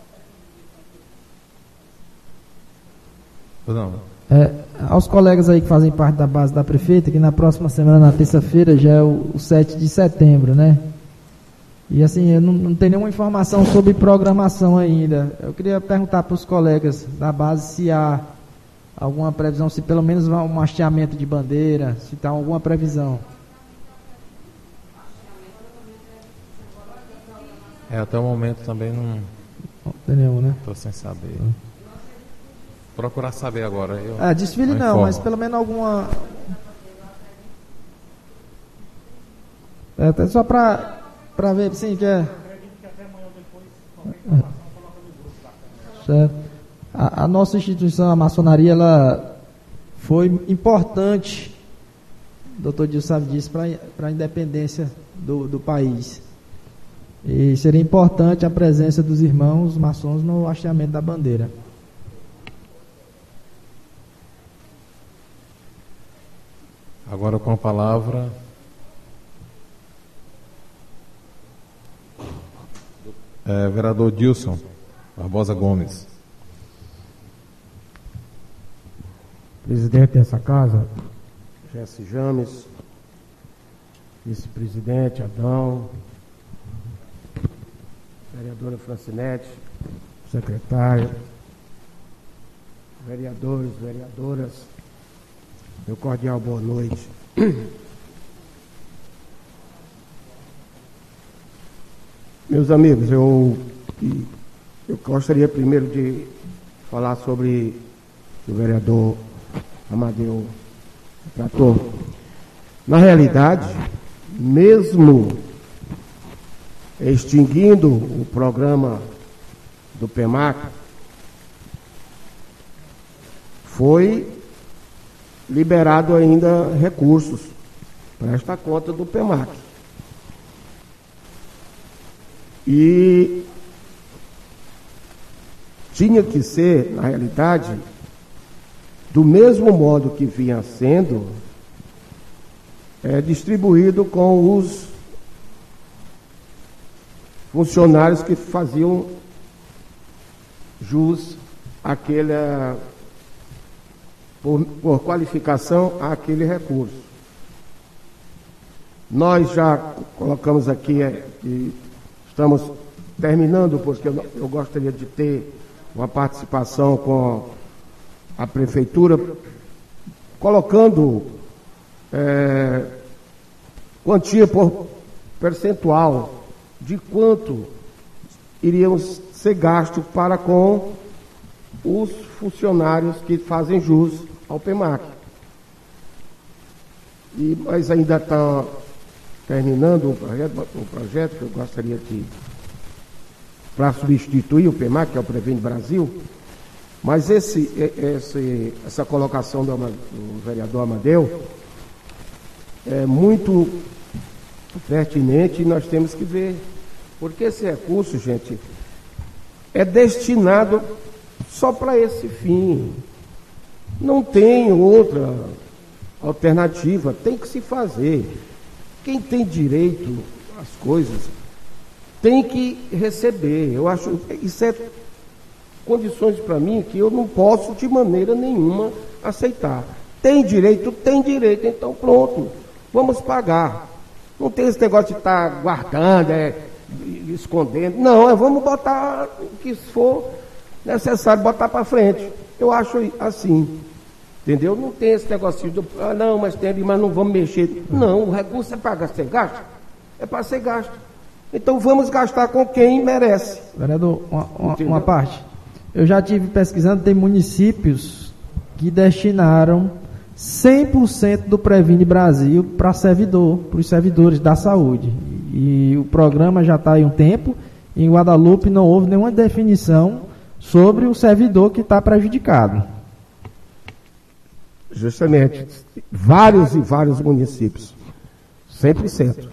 A: Pois não.
D: É, aos colegas aí que fazem parte da base da prefeita, que na próxima semana, na terça-feira, já é o, o sete de setembro, né? E assim, eu não, não tenho nenhuma informação sobre programação ainda. Eu queria perguntar para os colegas da base se há alguma previsão, se pelo menos um hasteamento de bandeira, se está alguma previsão.
A: É, até o momento também não...
D: Não tem nenhum, né?
A: Estou sem saber. Procurar saber agora. Eu
D: ah, desfile não,
A: informo.
D: Mas pelo menos alguma... É, até só para para ver, sim, que é... Certo. A, a nossa instituição, a maçonaria, ela foi importante, o doutor Dil sabe disso, para a independência do, do país. E seria importante a presença dos irmãos maçons no hasteamento da bandeira.
A: Agora com a palavra é, vereador Dilson Barbosa Gomes.
H: Presidente dessa casa, Jesse James, vice-presidente Adão, vereadora Francinete, secretário, vereadores, vereadoras, meu cordial boa noite. Meus amigos, eu, eu gostaria primeiro de falar sobre o vereador Amadeu tratou. Na realidade, mesmo extinguindo o programa do PEMAC, foi liberado ainda recursos para esta conta do PEMAC. E tinha que ser, na realidade, do mesmo modo que vinha sendo é, distribuído com os funcionários que faziam jus àquele, por, por qualificação àquele recurso. Nós já colocamos aqui é, que estamos terminando, porque eu, eu gostaria de ter uma participação com a prefeitura, colocando é, quantia por percentual de quanto iríamos ser gastos para com os funcionários que fazem jus ao PEMAC. E, mas ainda está terminando um projeto, um projeto que eu gostaria de, para substituir o PEMAC, que é o Previne Brasil. Mas esse, esse, essa colocação do, do vereador Amadeu é muito pertinente e nós temos que ver, porque esse recurso, gente, é destinado só para esse fim. Não tem outra alternativa, tem que se fazer. Quem tem direito às coisas tem que receber. Eu acho isso é condições para mim que eu não posso de maneira nenhuma aceitar. Tem direito, tem direito, então pronto, vamos pagar. Não tem esse negócio de estar tá guardando, é, escondendo. Não, é vamos botar o que for necessário, botar para frente. Eu acho assim, entendeu? Não tem esse negócio de, ah, não, mas tem ali, mas não vamos mexer. Não, o recurso é para ser gasto, é para ser gasto. Então vamos gastar com quem merece.
D: Vereador, uma, uma, uma parte. Eu já tive pesquisando, tem municípios que destinaram cem por cento do Previne Brasil para servidor, para os servidores da saúde. E o programa já está aí um tempo, em Guadalupe não houve nenhuma definição sobre o servidor que está prejudicado.
H: Justamente, vários e vários municípios, cem por cento.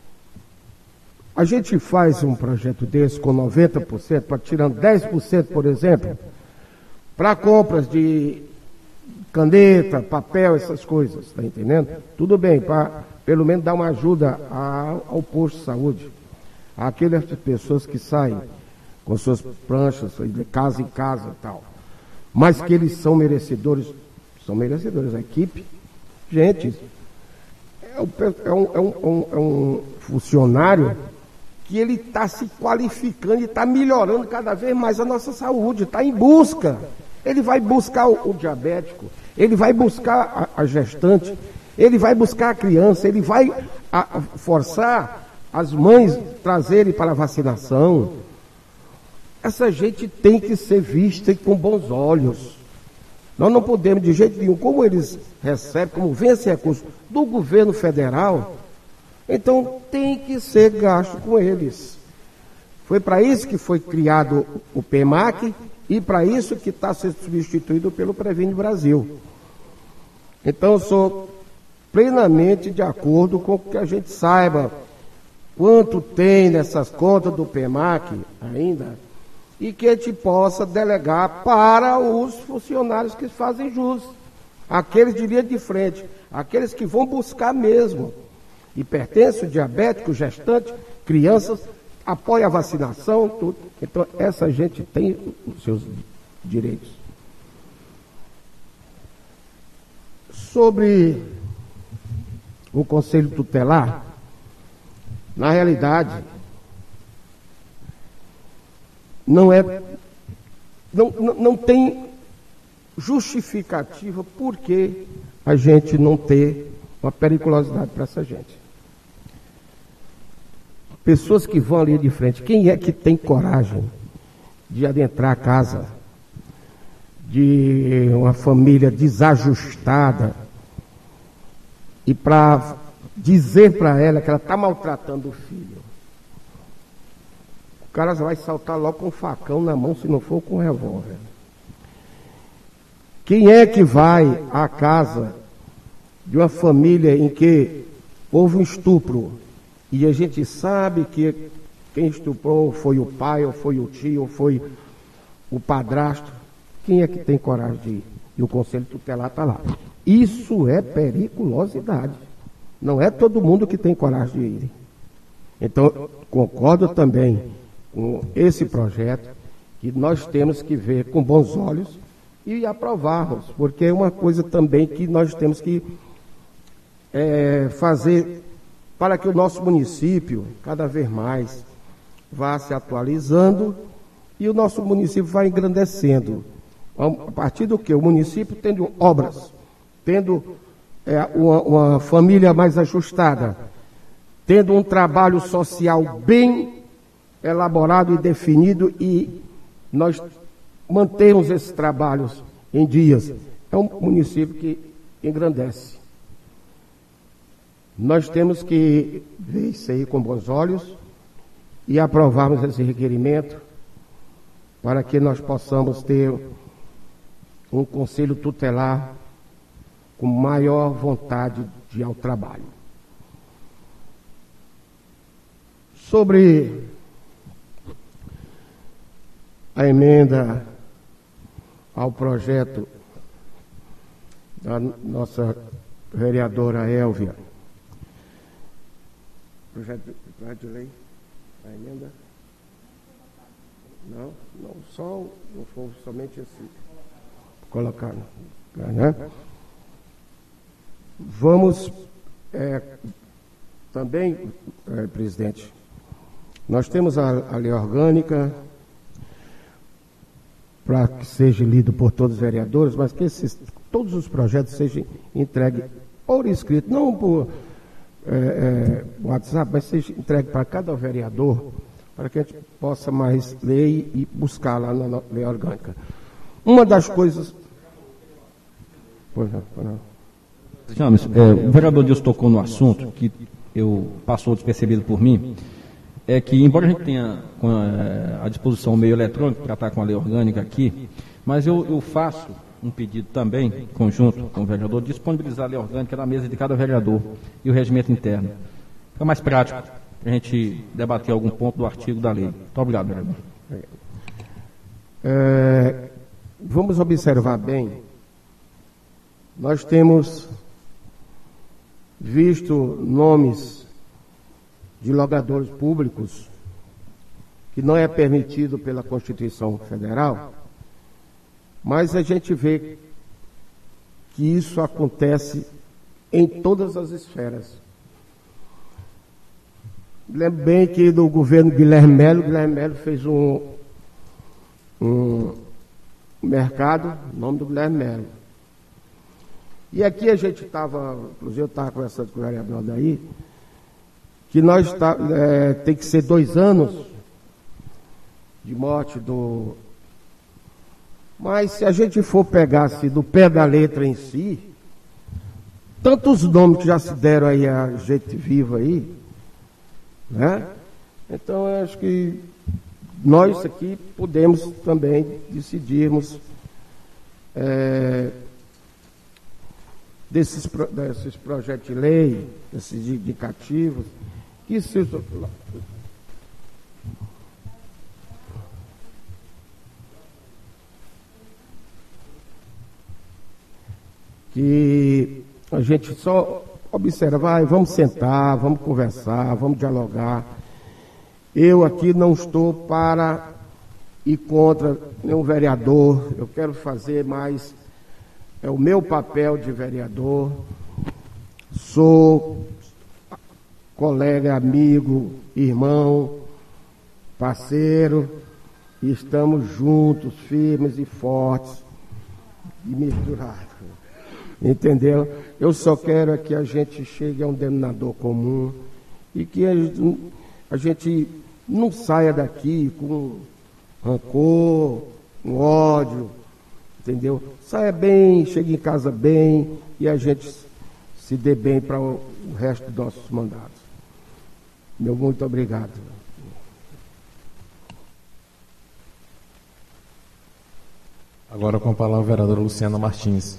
H: A gente faz um projeto desse com noventa por cento, para tirando dez por cento, por exemplo, para compras de caneta, papel, essas coisas, está entendendo? Tudo bem, para pelo menos dar uma ajuda a, ao posto de saúde, àquelas pessoas que saem com suas pranchas, de casa em casa e tal. Mas que eles são merecedores, são merecedores, a equipe. Gente, é um, é um, é um, é um funcionário que ele está se qualificando e está melhorando cada vez mais a nossa saúde, está em busca. Ele vai buscar o, o diabético, ele vai buscar a, a gestante, ele vai buscar a criança, ele vai a, a forçar as mães trazerem para a vacinação. Essa gente tem que ser vista com bons olhos. Nós não podemos, de jeito nenhum, como eles recebem, como vem esse recurso do governo federal, então tem que ser gasto com eles. Foi para isso que foi criado o PEMAC e para isso que está sendo substituído pelo Previne Brasil. Então eu sou plenamente de acordo com que a gente saiba quanto tem nessas contas do PEMAC ainda e que a gente possa delegar para os funcionários que fazem jus. aqueles de linha de frente, aqueles que vão buscar mesmo. Hipertenso, diabético, gestante, crianças, apoia a vacinação, tudo. Então, essa gente tem os seus direitos. Sobre o Conselho Tutelar, na realidade, não é, não, não, não tem justificativa por que a gente não ter uma periculosidade para essa gente. Pessoas que vão ali de frente, quem é que tem coragem de adentrar a casa de uma família desajustada e para dizer para ela que ela está maltratando o filho? O cara vai saltar logo com um facão na mão, se não for com um revólver. Quem é que vai à casa de uma família em que houve um estupro e a gente sabe que quem estuprou foi o pai, ou foi o tio, ou foi o padrasto? Quem é que tem coragem de ir? E o Conselho Tutelar está lá. Isso é periculosidade. Não é todo mundo que tem coragem de ir. Então, concordo também com esse projeto, que nós temos que ver com bons olhos e aprovarmos, porque é uma coisa também que nós temos que é, fazer para que o nosso município, cada vez mais, vá se atualizando e o nosso município vá engrandecendo. A partir do que? O município tendo obras, tendo é, uma, uma família mais ajustada, tendo um trabalho social bem elaborado e definido, e nós mantermos esses trabalhos em dias. É um município que engrandece. Nós temos que ver isso aí com bons olhos e aprovarmos esse requerimento para que nós possamos ter um conselho tutelar com maior vontade de ir ao trabalho. Sobre a emenda ao projeto da nossa vereadora Elvia, projeto, projeto de lei, a emenda? Não, não, só, não foi somente esse, colocar, né? Vamos, é, também, é, presidente, nós temos a, a lei orgânica, para que seja lido por todos os vereadores, mas que esses, todos os projetos sejam entregues por escrito, não por é, é, WhatsApp, mas seja entregue para cada vereador, para que a gente possa mais ler e buscar lá na lei orgânica. Uma das coisas... Pois não, pois não.
E: James, é, o vereador Deus tocou no assunto que eu passou despercebido por mim, é que, embora a gente tenha com a, à disposição o meio eletrônico para estar com a lei orgânica aqui, mas eu, eu faço um pedido também, conjunto com o vereador, de disponibilizar a lei orgânica na mesa de cada vereador e o regimento interno. Fica mais prático para a gente debater algum ponto do artigo da lei. Muito obrigado, vereador.
H: É, vamos observar bem, nós temos visto nomes de logadores públicos que não é permitido pela Constituição Federal, mas a gente vê que isso acontece em todas as esferas. Lembro bem que do governo Guilherme Melo, Guilherme Melo fez um, um mercado, nome do Guilherme Melo. E aqui a gente estava, inclusive eu estava conversando com o vereador daí, que nós tá, é, tem que ser dois anos de morte do... Mas se a gente for pegar assim, do pé da letra em si, tantos nomes que já se deram aí a gente viva aí, né? Então eu acho que nós aqui podemos também decidirmos é, desses, desses projetos de lei, desses indicativos, que se, que a gente só observa, vai, vamos sentar, vamos conversar, vamos dialogar. Eu aqui não estou para ir contra nenhum vereador, eu quero fazer mais, é o meu papel de vereador, sou colega, amigo, irmão, parceiro, e estamos juntos, firmes e fortes, e misturados, entendeu? Eu só quero é que a gente chegue a um denominador comum e que a gente, a gente não saia daqui com rancor, com ódio, entendeu? Saia bem, chegue em casa bem e a gente se dê bem para o resto dos nossos mandatos. Meu muito obrigado.
A: Agora com a palavra a vereadora Luciana Martins.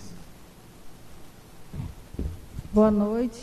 F: Boa noite.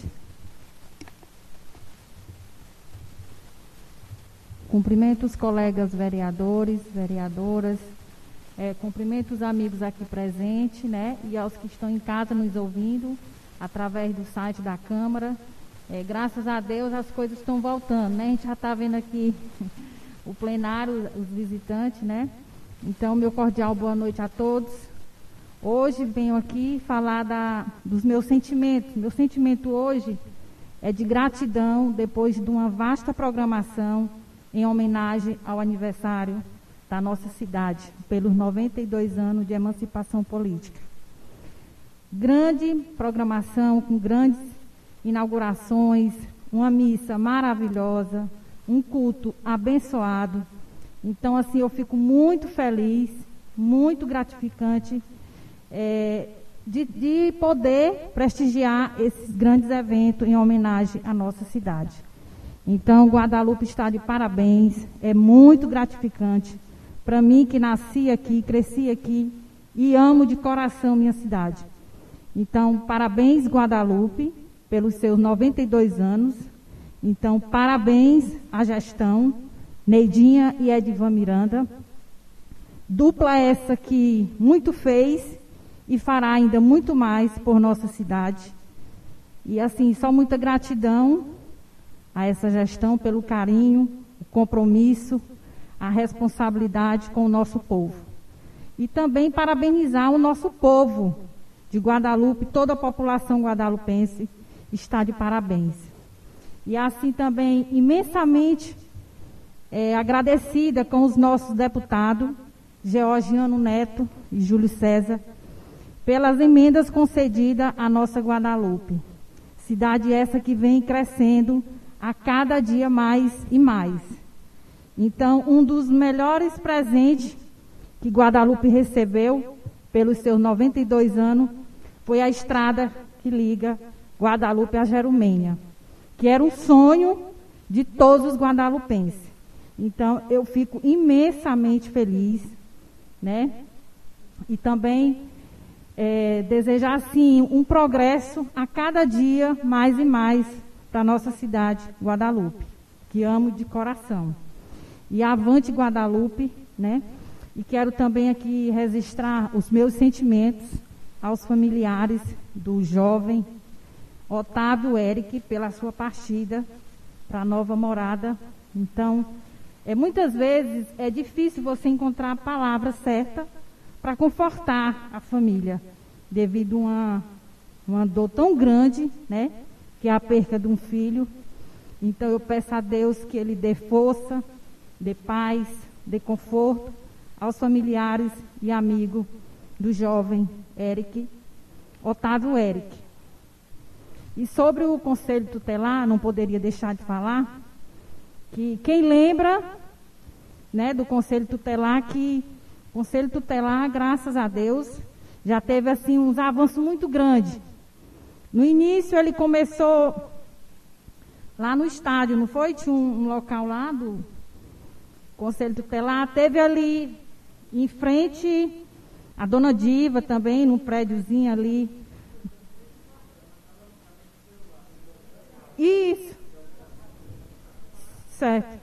F: Cumprimento os colegas vereadores, vereadoras, é, cumprimento os amigos aqui presentes, né, e aos que estão em casa nos ouvindo, através do site da Câmara. É, graças a Deus as coisas estão voltando, né? A gente já está vendo aqui o plenário, os visitantes, né? Então, meu cordial boa noite a todos. Hoje venho aqui falar da, dos meus sentimentos. Meu sentimento hoje é de gratidão depois de uma vasta programação em homenagem ao aniversário da nossa cidade, pelos noventa e dois anos de emancipação política. Grande programação, com grandes inaugurações, uma missa maravilhosa, um culto abençoado. Então, assim, eu fico muito feliz, muito gratificante é, de, de poder prestigiar esses grandes eventos em homenagem à nossa cidade. Então, Guadalupe está de parabéns, é muito gratificante para mim que nasci aqui, cresci aqui e amo de coração minha cidade. Então, parabéns, Guadalupe, pelos seus noventa e dois anos. Então, parabéns à gestão, Neidinha e Edivan Miranda. Dupla essa que muito fez e fará ainda muito mais por nossa cidade. E assim, só muita gratidão a essa gestão pelo carinho, o compromisso, a responsabilidade com o nosso povo. E também parabenizar o nosso povo de Guadalupe, toda a população guadalupense está de parabéns. E assim também imensamente é, agradecida com os nossos deputados, Georgiano Neto e Júlio César, pelas emendas concedidas à nossa Guadalupe. Cidade essa que vem crescendo a cada dia mais e mais. Então, um dos melhores presentes que Guadalupe recebeu pelos seus noventa e dois anos foi a estrada que liga Guadalupe a Jerumênia, que era um sonho de todos os guadalupenses. Então, eu fico imensamente feliz, né? E também é, desejar, assim, um progresso a cada dia mais e mais para a nossa cidade, Guadalupe, que amo de coração. E avante Guadalupe, né? E quero também aqui registrar os meus sentimentos aos familiares do jovem Otávio Eric pela sua partida para a nova morada. Então, é, muitas vezes é difícil você encontrar a palavra certa para confortar a família, devido a uma, uma dor tão grande, né, que é a perca de um filho. Então, eu peço a Deus que Ele dê força, dê paz, dê conforto aos familiares e amigos do jovem Eric, Otávio Eric. E sobre o Conselho Tutelar, não poderia deixar de falar, que quem lembra, né, do Conselho Tutelar, que o Conselho Tutelar, graças a Deus, já teve assim uns avanços muito grandes. No início ele começou lá no estádio, não foi? Tinha um, um local lá do Conselho Tutelar, teve ali em frente a Dona Diva também, num prédiozinho ali. Isso. Certo.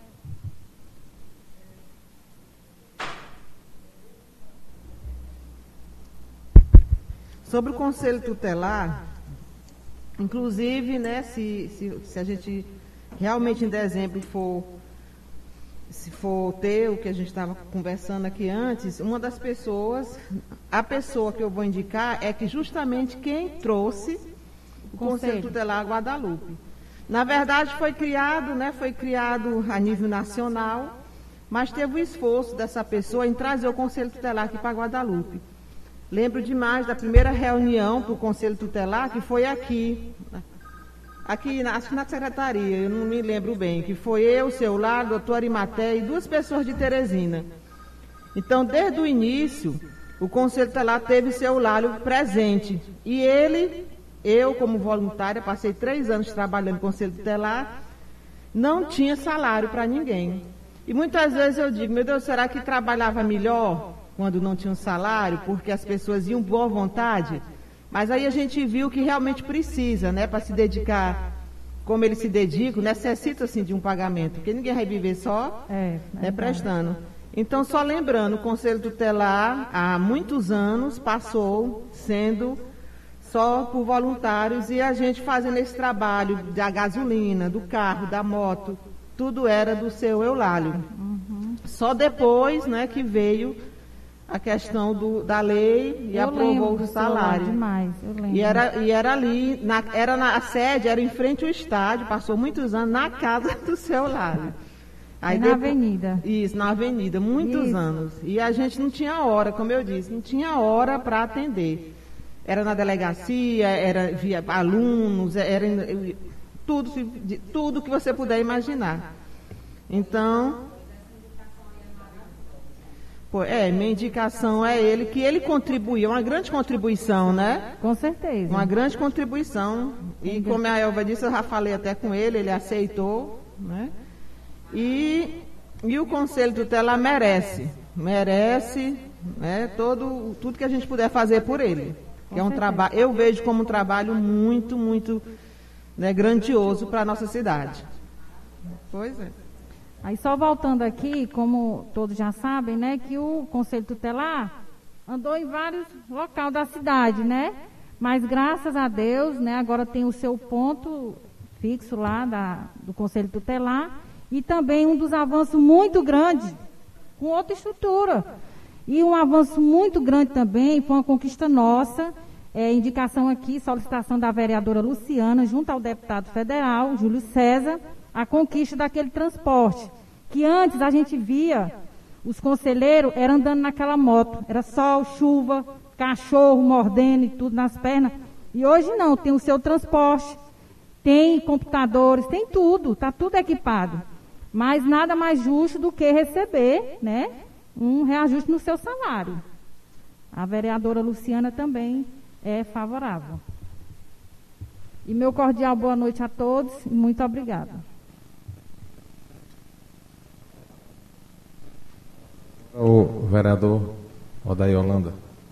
I: sobre o Conselho Tutelar, inclusive, né, se, se, se a gente realmente em dezembro for, se for ter o que a gente estava conversando aqui antes, uma das pessoas, a pessoa que eu vou indicar é que justamente quem trouxe o Conselho, Conselho Tutelar Guadalupe. Na verdade, foi criado, né, foi criado a nível nacional, mas teve o esforço dessa pessoa em trazer o Conselho Tutelar aqui para Guadalupe. Lembro demais da primeira reunião para o Conselho Tutelar, que foi aqui, aqui, acho que na secretaria, eu não me lembro bem, que foi eu, seu Lar, doutor Arimaté e duas pessoas de Teresina. Então, desde o início, o Conselho Tutelar teve seu Lálio presente. E ele, eu como voluntária, passei três anos trabalhando no Conselho Tutelar, não tinha salário para ninguém. E muitas vezes eu digo, meu Deus, será que trabalhava melhor quando não tinha um salário, porque as pessoas iam boa vontade? Mas aí a gente viu que realmente precisa, né, para se dedicar, como eles se dedicam, necessita assim de um pagamento, porque ninguém vai viver só é, né, prestando. Então, só lembrando, o Conselho Tutelar, há muitos anos, passou sendo só por voluntários e a gente fazendo esse trabalho da gasolina, do carro, da moto, tudo era do seu Eulálio. Uhum. Só depois, né, que veio a questão do, da lei e eu aprovou o salário. Demais, eu lembro. E era, e era ali, na, era na a sede, era em frente ao estádio, passou muitos anos na casa do seu Eulálio. Aí
F: na
I: depois,
F: avenida.
I: Isso, na avenida, muitos isso. anos. E a gente não tinha hora, como eu disse, não tinha hora para atender. Era na delegacia, era via alunos, era tudo, tudo que você puder imaginar. Então, pô, é, minha indicação é ele, que ele contribuiu, uma grande contribuição, né?
F: Com certeza.
I: Uma grande contribuição. E como a Elva disse, eu já falei até com ele, ele aceitou, né? E, e o Conselho Tutelar merece, merece, né, todo, tudo que a gente puder fazer por ele. Que é um trabalho, eu vejo como um trabalho muito, muito, né, grandioso para a nossa cidade. Pois é.
F: Aí só voltando aqui, como todos já sabem, né, que o Conselho Tutelar andou em vários locais da cidade, né? Mas graças a Deus, né, agora tem o seu ponto fixo lá da, do Conselho Tutelar e também um dos avanços muito grandes com outra estrutura. E um avanço muito grande também foi uma conquista nossa, é, indicação aqui, solicitação da vereadora Luciana, junto ao deputado federal, Júlio César, a conquista daquele transporte. Que antes a gente via os conselheiros era andando naquela moto, era sol, chuva, cachorro mordendo e tudo nas pernas. E hoje não, tem o seu transporte, tem computadores, tem tudo, está tudo equipado. Mas nada mais justo do que receber, né, um reajuste no seu salário. A vereadora Luciana também é favorável. E meu cordial boa noite a todos e muito obrigada.
A: O vereador Odair Holanda.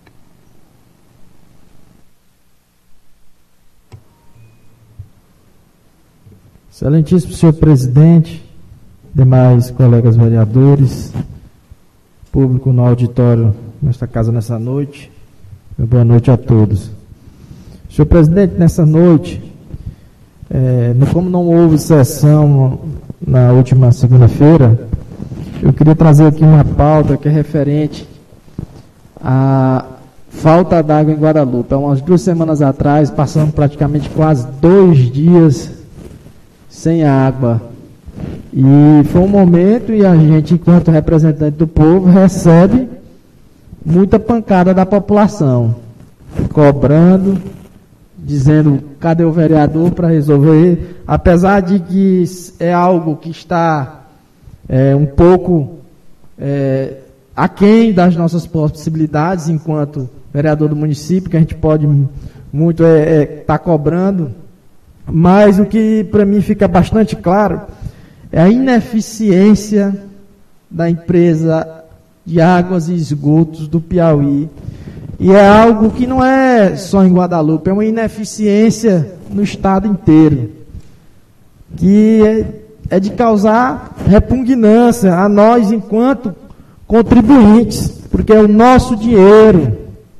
D: Excelentíssimo senhor presidente, demais colegas vereadores, público no auditório nesta casa nessa noite, boa noite a todos. Senhor presidente, nessa noite, é, como não houve sessão na última segunda-feira, eu queria trazer aqui uma pauta que é referente à falta d'água em Guadalupe. Há umas duas semanas atrás, passamos praticamente quase dois dias sem água. E foi um momento e a gente, enquanto representante do povo, recebe muita pancada da população, cobrando, dizendo, cadê o vereador para resolver? Apesar de que é algo que está é, um pouco é, aquém das nossas possibilidades, enquanto vereador do município, que a gente pode muito estar é, é, tá cobrando, mas o que para mim fica bastante claro é a ineficiência da empresa de águas e esgotos do Piauí. E é algo que não é só em Guadalupe, é uma ineficiência no estado inteiro, que é, é de causar repugnância a nós enquanto contribuintes, porque é o nosso dinheiro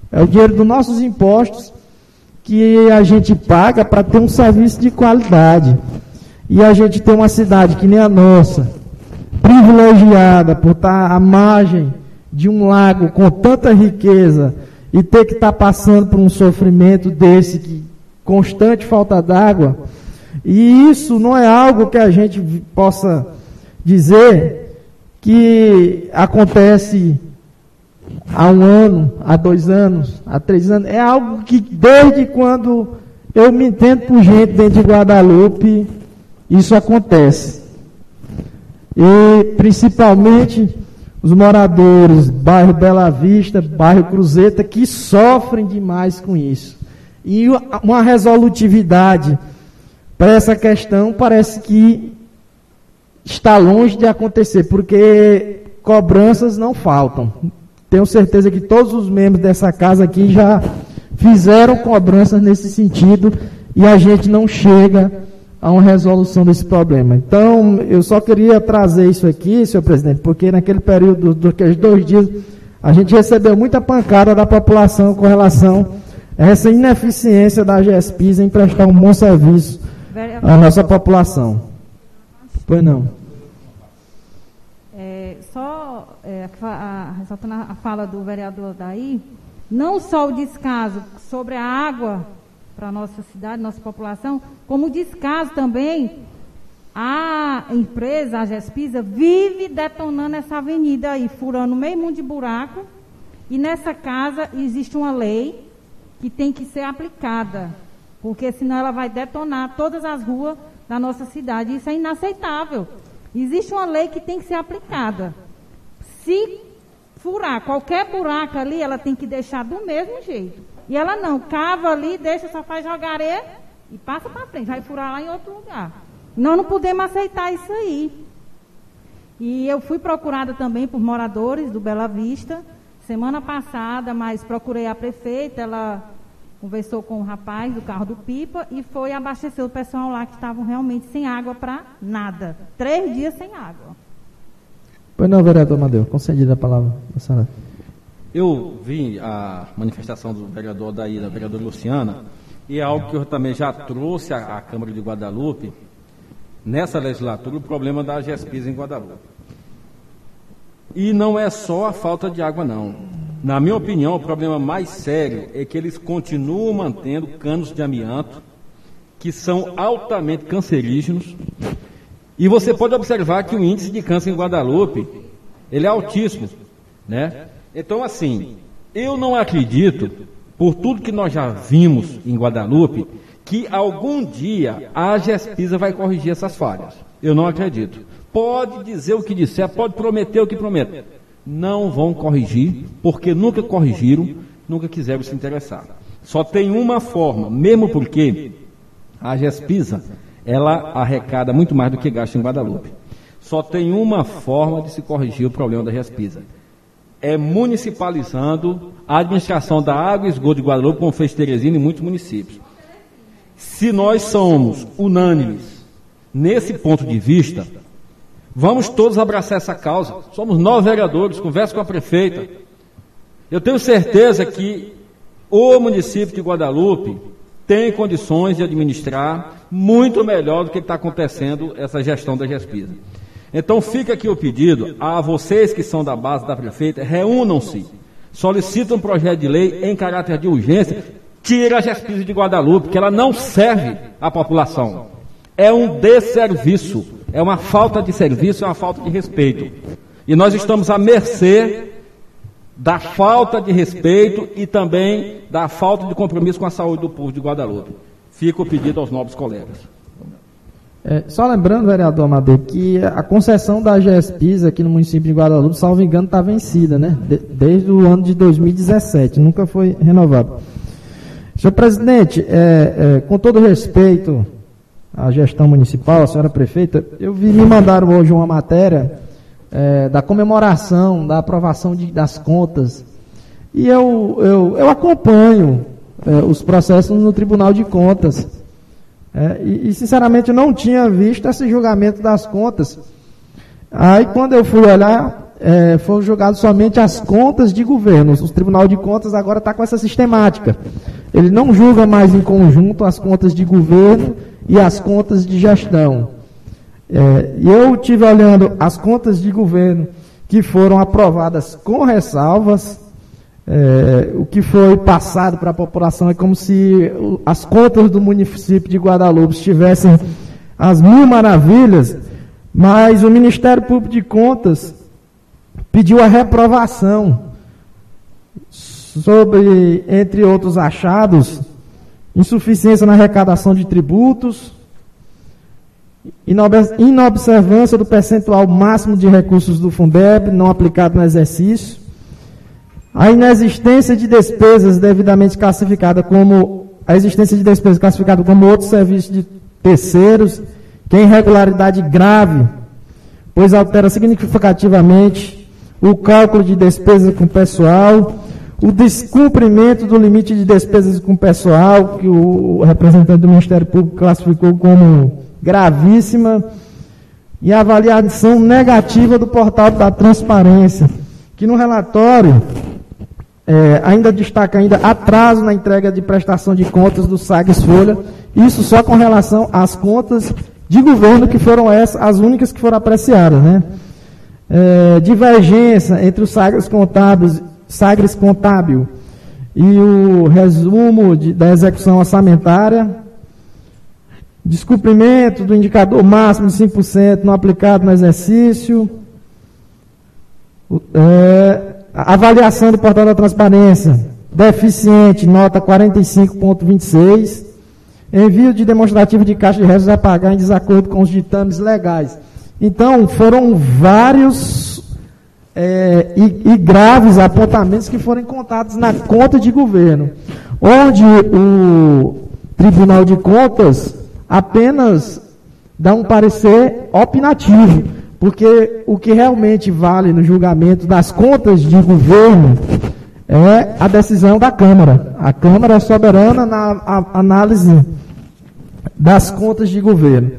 D: É o dinheiro dos nossos impostos que a gente paga para ter um serviço de qualidade. E a gente tem uma cidade que nem a nossa, privilegiada por estar à margem de um lago com tanta riqueza e ter que estar passando por um sofrimento desse, que constante falta d'água. E isso não é algo que a gente possa dizer que acontece há um ano, há dois anos, há três anos. É algo que desde quando eu me entendo por gente dentro de Guadalupe, isso acontece. E principalmente os moradores, bairro Bela Vista, bairro Cruzeta, que sofrem demais com isso. E uma resolutividade para essa questão parece que está longe de acontecer, porque cobranças não faltam. Tenho certeza que todos os membros dessa casa aqui já fizeram cobranças nesse sentido e a gente não chega a uma resolução desse problema. Então, eu só queria trazer isso aqui, senhor presidente, porque naquele período dos dois dias, a gente recebeu muita pancada da população com relação a essa ineficiência da GESPISA em prestar um bom serviço à nossa população. Pois não.
F: É, só é, a, a, ressaltando a fala do vereador daí, não só o descaso sobre a água para a nossa cidade, nossa população, como o descaso também, a empresa, a GESPISA, vive detonando essa avenida aí, furando meio mundo de buraco, e nessa casa existe uma lei que tem que ser aplicada, porque senão ela vai detonar todas as ruas da nossa cidade, isso é inaceitável. Existe uma lei que tem que ser aplicada. Se furar qualquer buraco ali, ela tem que deixar do mesmo jeito. E ela não, cava ali, deixa, só faz jogar areia e passa para frente, vai furar lá em outro lugar. Nós não podemos aceitar isso aí. E eu fui procurada também por moradores do Bela Vista, semana passada, mas procurei a prefeita, ela conversou com o rapaz do carro do Pipa e foi abastecer o pessoal lá que estavam realmente sem água para nada. Três dias sem água.
D: Pois não, vereador Amadeu, concedida a palavra da senhora.
E: Eu vi a manifestação do vereador daí, da vereadora Luciana, e é algo que eu também já trouxe à, à Câmara de Guadalupe, nessa legislatura, o problema da GESPISA em Guadalupe. E não é só a falta de água, não. Na minha opinião, o problema mais sério é que eles continuam mantendo canos de amianto, que são altamente cancerígenos, e você pode observar que o índice de câncer em Guadalupe, ele é altíssimo, né? Então, assim, eu não acredito, por tudo que nós já vimos em Guadalupe, que algum dia a GESPISA vai corrigir essas falhas. Eu não acredito. Pode dizer o que disser, pode prometer o que promete. Não vão corrigir, porque nunca corrigiram, nunca quiseram se interessar. Só tem uma forma, mesmo porque a GESPISA, ela arrecada muito mais do que gasta em Guadalupe. Só tem uma forma de se corrigir o problema da GESPISA. É municipalizando a administração da água e esgoto de Guadalupe, como fez Teresina e muitos municípios. Se nós somos unânimes nesse ponto de vista, vamos todos abraçar essa causa. Somos nove vereadores, converso com a prefeita. Eu tenho certeza que o município de Guadalupe tem condições de administrar muito melhor do que está acontecendo essa gestão da GESPISA. Então fica aqui o pedido a vocês que são da base da prefeita, reúnam-se, solicitam um projeto de lei em caráter de urgência, tira a GESPISA de Guadalupe, que ela não serve à população. É um desserviço, é uma falta de serviço, é uma falta de respeito. E nós estamos à mercê da falta de respeito e também da falta de compromisso com a saúde do povo de Guadalupe. Fica o pedido aos nobres colegas.
D: É, só lembrando, vereador Amadeu, que a concessão da GESPISA aqui no município de Guadalupe, salvo engano, está vencida, né? De, desde o ano de dois mil e dezessete, nunca foi renovado. Senhor presidente, é, é, com todo respeito à gestão municipal, à senhora prefeita, eu vi, me mandaram hoje uma matéria é, da comemoração, da aprovação de, das contas, e eu, eu, eu acompanho é, os processos no Tribunal de Contas. É, e, e, sinceramente, eu não tinha visto esse julgamento das contas. Aí, quando eu fui olhar, é, foram julgadas somente as contas de governo. O Tribunal de Contas agora está com essa sistemática. Ele não julga mais em conjunto as contas de governo e as contas de gestão. É, eu tive olhando as contas de governo que foram aprovadas com ressalvas. É, o que foi passado para a população é como se as contas do município de Guadalupe estivessem às mil maravilhas, mas o Ministério Público de Contas pediu a reprovação sobre, entre outros achados, insuficiência na arrecadação de tributos, inobservância do percentual máximo de recursos do Fundeb não aplicado no exercício, a inexistência de despesas devidamente classificadas como a existência de despesas classificadas como outro serviço de terceiros, que é irregularidade grave, pois altera significativamente o cálculo de despesas com pessoal, o descumprimento do limite de despesas com pessoal, que o representante do Ministério Público classificou como gravíssima, e a avaliação negativa do portal da transparência, que no relatório é, ainda destaca ainda atraso na entrega de prestação de contas do Sagres Folha, isso só com relação às contas de governo, que foram essas as únicas que foram apreciadas, né? É, divergência entre os Sagres contábeis, Sagres contábil e o resumo de, da execução orçamentária, descumprimento do indicador máximo de cinco por cento não aplicado no exercício, é, a avaliação do portal da transparência, deficiente, nota quarenta e cinco ponto vinte e seis, envio de demonstrativo de caixa de restos a pagar em desacordo com os ditames legais. Então, foram vários é, e, e graves apontamentos que foram encontrados na conta de governo, onde o Tribunal de Contas apenas dá um parecer opinativo, porque o que realmente vale no julgamento das contas de governo é a decisão da Câmara. A Câmara é soberana na a, análise das contas de governo.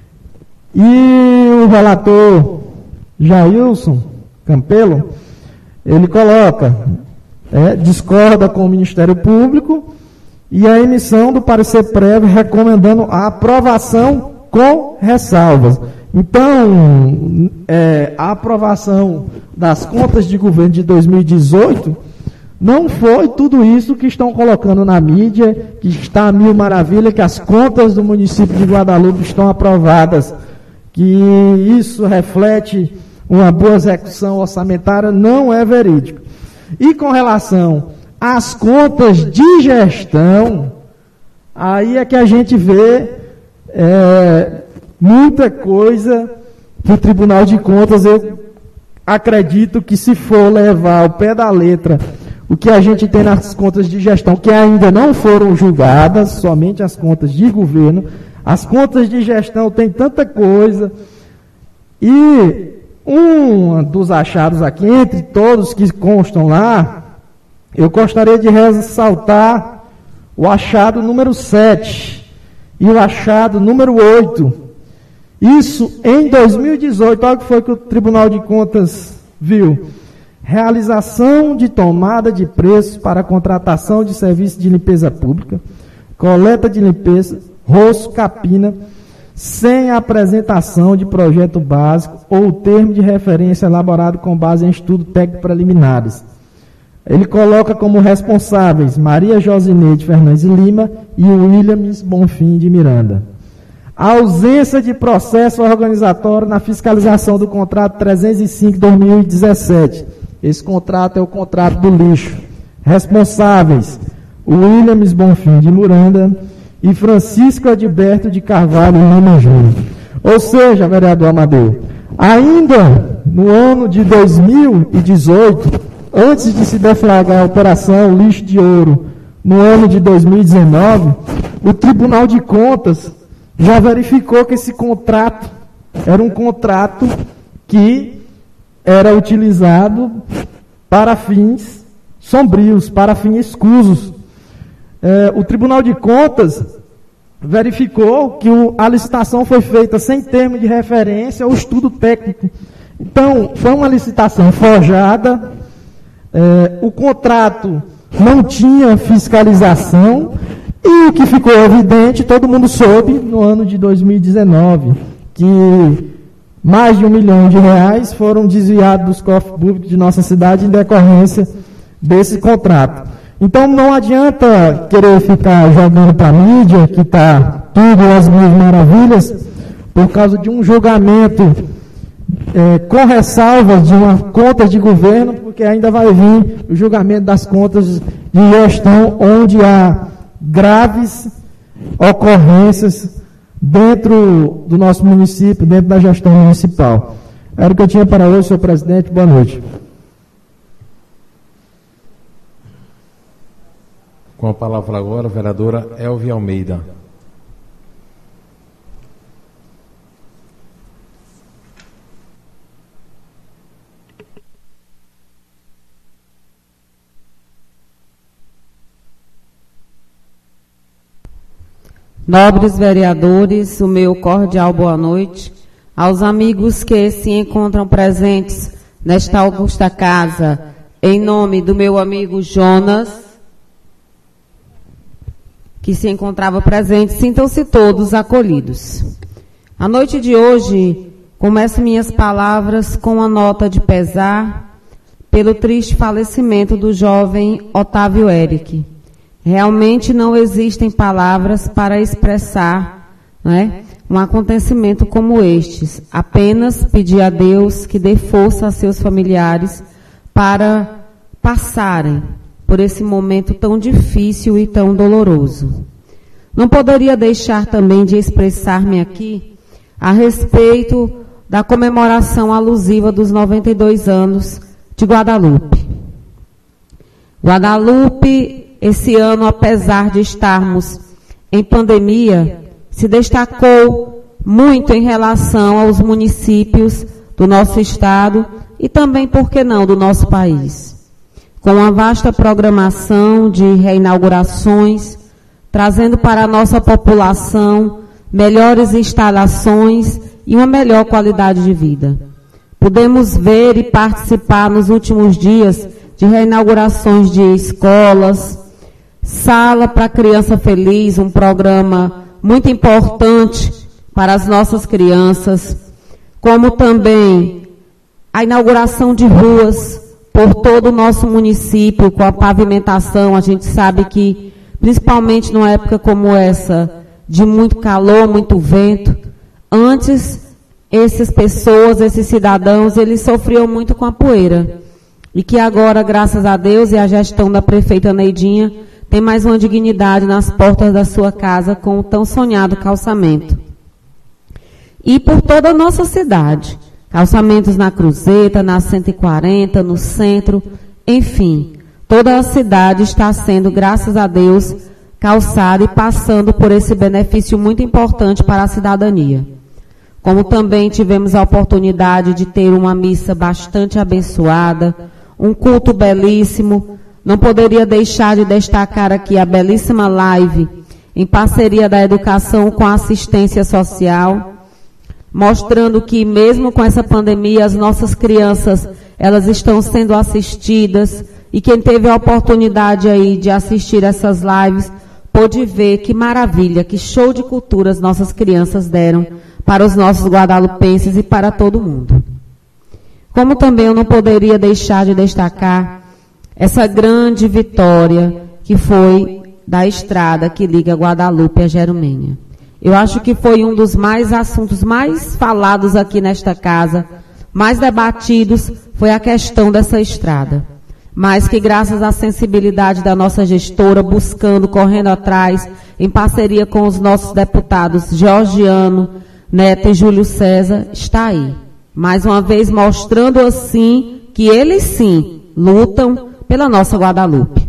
D: E o relator Jailson Campelo, ele coloca, é, discorda com o Ministério Público e a emissão do parecer prévio recomendando a aprovação com ressalvas. Então, é, a aprovação das contas de governo de dois mil e dezoito não foi tudo isso que estão colocando na mídia, que está a mil maravilha, que as contas do município de Guadalupe estão aprovadas, que isso reflete uma boa execução orçamentária, não é verídico. E com relação às contas de gestão, aí é que a gente vê é, muita coisa que o Tribunal de Contas, eu acredito que se for levar ao pé da letra o que a gente tem nas contas de gestão, que ainda não foram julgadas, somente as contas de governo, as contas de gestão tem tanta coisa, e um dos achados aqui, entre todos que constam lá, eu gostaria de ressaltar o achado número sete e o achado número oito. Isso em dois mil e dezoito, olha o que foi que o Tribunal de Contas viu. Realização de tomada de preços para contratação de serviço de limpeza pública, coleta de limpeza, roço, capina, sem apresentação de projeto básico ou termo de referência elaborado com base em estudo técnico preliminares. Ele coloca como responsáveis Maria Josineide Fernandes Lima e o Williams Bonfim de Miranda. A ausência de processo organizatório na fiscalização do contrato trezentos e cinco de dois mil e dezessete. Esse contrato é o contrato do lixo. Responsáveis, o Williams Bonfim de Miranda e Francisco Adilberto de Carvalho Lima Júnior. Ou seja, vereador Amadeu, ainda no ano de dois mil e dezoito, antes de se deflagrar a operação Lixo de Ouro, no ano de dois mil e dezenove, o Tribunal de Contas já verificou que esse contrato era um contrato que era utilizado para fins sombrios, para fins escusos. É, o Tribunal de Contas verificou que o, a licitação foi feita sem termo de referência ou estudo técnico Então, foi uma licitação forjada, é, o contrato não tinha fiscalização, e o que ficou evidente, todo mundo soube, no ano de dois mil e dezenove, que mais de um milhão de reais foram desviados dos cofres públicos de nossa cidade em decorrência desse contrato. Então, não adianta querer ficar jogando para a mídia, que está tudo às mil maravilhas, por causa de um julgamento é, com ressalvas de uma conta de governo, porque ainda vai vir o julgamento das contas de gestão, onde há graves ocorrências dentro do nosso município, dentro da gestão municipal. Era o que eu tinha para hoje, senhor presidente. Boa noite.
A: Com a palavra agora, a vereadora Elvia Almeida.
G: Nobres vereadores, o meu cordial boa noite. Aos amigos que se encontram presentes nesta augusta casa, em nome do meu amigo Jonas, que se encontrava presente, sintam-se todos acolhidos. A noite de hoje, começo minhas palavras com uma nota de pesar pelo triste falecimento do jovem Otávio Eric. Realmente não existem palavras para expressar, né, um acontecimento como estes. Apenas pedir a Deus que dê força a seus familiares para passarem por esse momento tão difícil e tão doloroso. Não poderia deixar também de expressar-me aqui a respeito da comemoração alusiva dos noventa e dois anos de Guadalupe. Guadalupe, esse ano, apesar de estarmos em pandemia, se destacou muito em relação aos municípios do nosso estado e também, por que não, do nosso país. Com uma vasta programação de reinaugurações, trazendo para a nossa população melhores instalações e uma melhor qualidade de vida. Pudemos ver e participar nos últimos dias de reinaugurações de escolas, Sala para Criança Feliz, um programa muito importante para as nossas crianças, como também a inauguração de ruas por todo o nosso município, com a pavimentação. A gente sabe que, principalmente numa época como essa, de muito calor, muito vento, antes, essas pessoas, esses cidadãos, eles sofriam muito com a poeira. E que agora, graças a Deus e a gestão da prefeita Neidinha, tem mais uma dignidade nas portas da sua casa com o tão sonhado calçamento. E por toda a nossa cidade. Calçamentos na Cruzeta, na cento e quarenta, no centro, enfim. Toda a cidade está sendo, graças a Deus, calçada e passando por esse benefício muito importante para a cidadania. Como também tivemos a oportunidade de ter uma missa bastante abençoada, um culto belíssimo. Não poderia deixar de destacar aqui a belíssima live em parceria da educação com a assistência social, mostrando que mesmo com essa pandemia as nossas crianças, elas estão sendo assistidas, e quem teve a oportunidade aí de assistir essas lives pôde ver que maravilha, que show de cultura as nossas crianças deram para os nossos guadalupenses e para todo mundo. Como também eu não poderia deixar de destacar essa grande vitória que foi da estrada que liga Guadalupe a Jerumenha. Eu acho que foi um dos mais assuntos mais falados aqui nesta casa, mais debatidos, foi a questão dessa estrada. Mas que graças à sensibilidade da nossa gestora, buscando, correndo atrás, em parceria com os nossos deputados Georgiano, Neto e Júlio César, está aí. Mais uma vez mostrando assim que eles sim lutam pela nossa Guadalupe.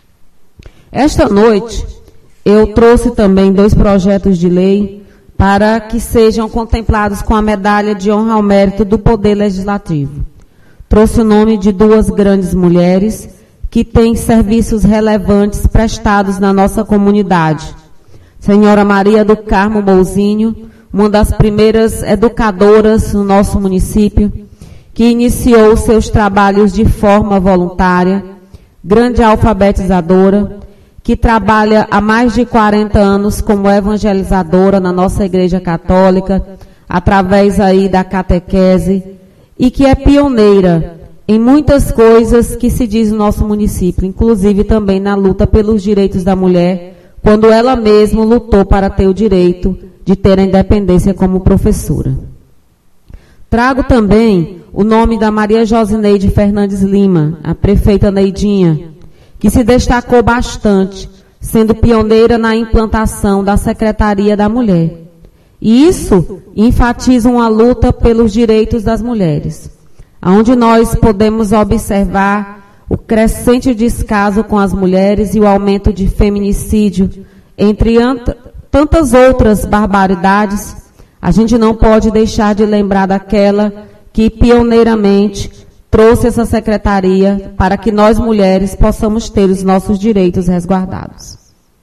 G: Esta noite, eu trouxe também dois projetos de lei para que sejam contemplados com a medalha de honra ao mérito do Poder Legislativo. Trouxe o nome de duas grandes mulheres que têm serviços relevantes prestados na nossa comunidade. Senhora Maria do Carmo Bolzinho, uma das primeiras educadoras no nosso município, que iniciou seus trabalhos de forma voluntária, grande alfabetizadora, que trabalha há mais de quarenta anos como evangelizadora na nossa Igreja Católica, através aí da catequese, e que é pioneira em muitas coisas que se diz no nosso município, inclusive também na luta pelos direitos da mulher, quando ela mesma lutou para ter o direito de ter a independência como professora. Trago também o nome da Maria Josineide Fernandes Lima, a prefeita Neidinha, que se destacou bastante, sendo pioneira na implantação da Secretaria da Mulher. E isso enfatiza uma luta pelos direitos das mulheres, onde nós podemos observar o crescente descaso com as mulheres e o aumento de feminicídio, entre tantas outras barbaridades. A gente não pode deixar de lembrar daquela que pioneiramente trouxe essa secretaria para que nós mulheres possamos ter os nossos direitos resguardados.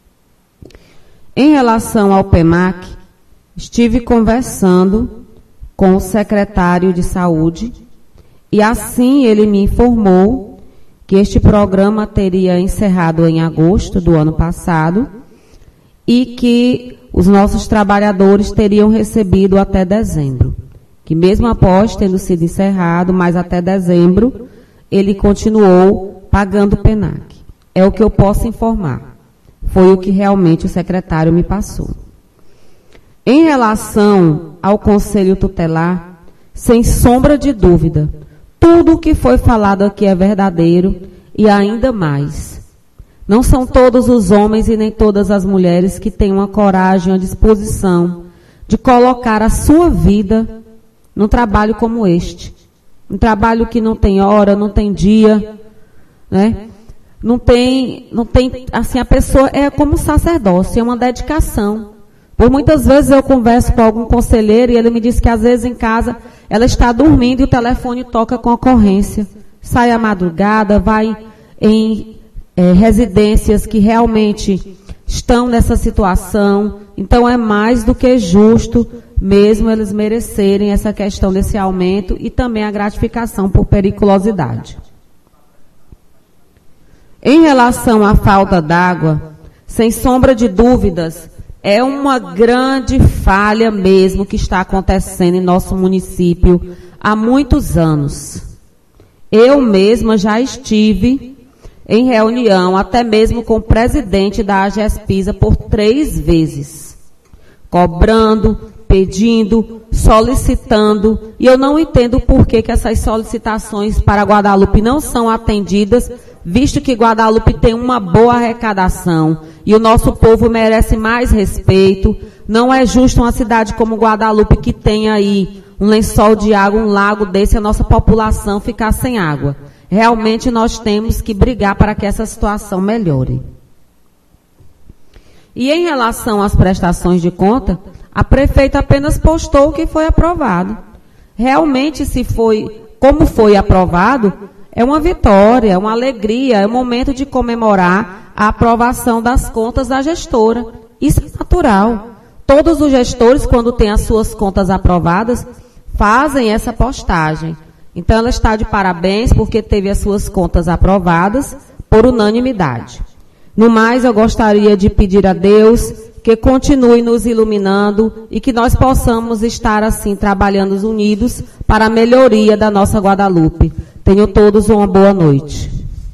G: Em relação ao P E M A C, estive conversando com o secretário de Saúde e assim ele me informou que este programa teria encerrado em agosto do ano passado e que os nossos trabalhadores teriam recebido até dezembro. Que mesmo após tendo sido encerrado, mas até dezembro, ele continuou pagando o P E N A C. É o que eu posso informar. Foi o que realmente o secretário me passou. Em relação ao Conselho Tutelar, sem sombra de dúvida, tudo o que foi falado aqui é verdadeiro e ainda mais. Não são todos os homens e nem todas as mulheres que têm uma coragem, uma disposição de colocar a sua vida num trabalho como este. Um trabalho que não tem hora, não tem dia, né? Não tem, não tem, assim, a pessoa é como sacerdócio, é uma dedicação. Por muitas vezes eu converso com algum conselheiro e ele me diz que às vezes em casa ela está dormindo e o telefone toca com ocorrência. Sai à madrugada, vai em é, residências que realmente estão nessa situação. Então é mais do que justo mesmo eles merecerem essa questão desse aumento e também a gratificação por periculosidade. Em relação à falta d'água, sem sombra de dúvidas, é uma grande falha mesmo que está acontecendo em nosso município há muitos anos. Eu mesma já estive em reunião, até mesmo com o presidente da AGESPISA por três vezes, cobrando, pedindo, solicitando, e eu não entendo por que que essas solicitações para Guadalupe não são atendidas, visto que Guadalupe tem uma boa arrecadação e o nosso povo merece mais respeito. Não é justo uma cidade como Guadalupe, que tem aí um lençol de água, um lago desse, a nossa população ficar sem água. Realmente nós temos que brigar para que essa situação melhore. E em relação às prestações de conta, a prefeita apenas postou o que foi aprovado. Realmente, se foi, como foi aprovado, é uma vitória, é uma alegria, é um momento de comemorar a aprovação das contas da gestora. Isso é natural. Todos os gestores, quando têm as suas contas aprovadas, fazem essa postagem. Então, ela está de parabéns porque teve as suas contas aprovadas por unanimidade. No mais, eu gostaria de pedir a Deus que continue nos iluminando e que nós possamos estar assim, trabalhando unidos para a melhoria da nossa Guadalupe. Tenham todos uma boa noite.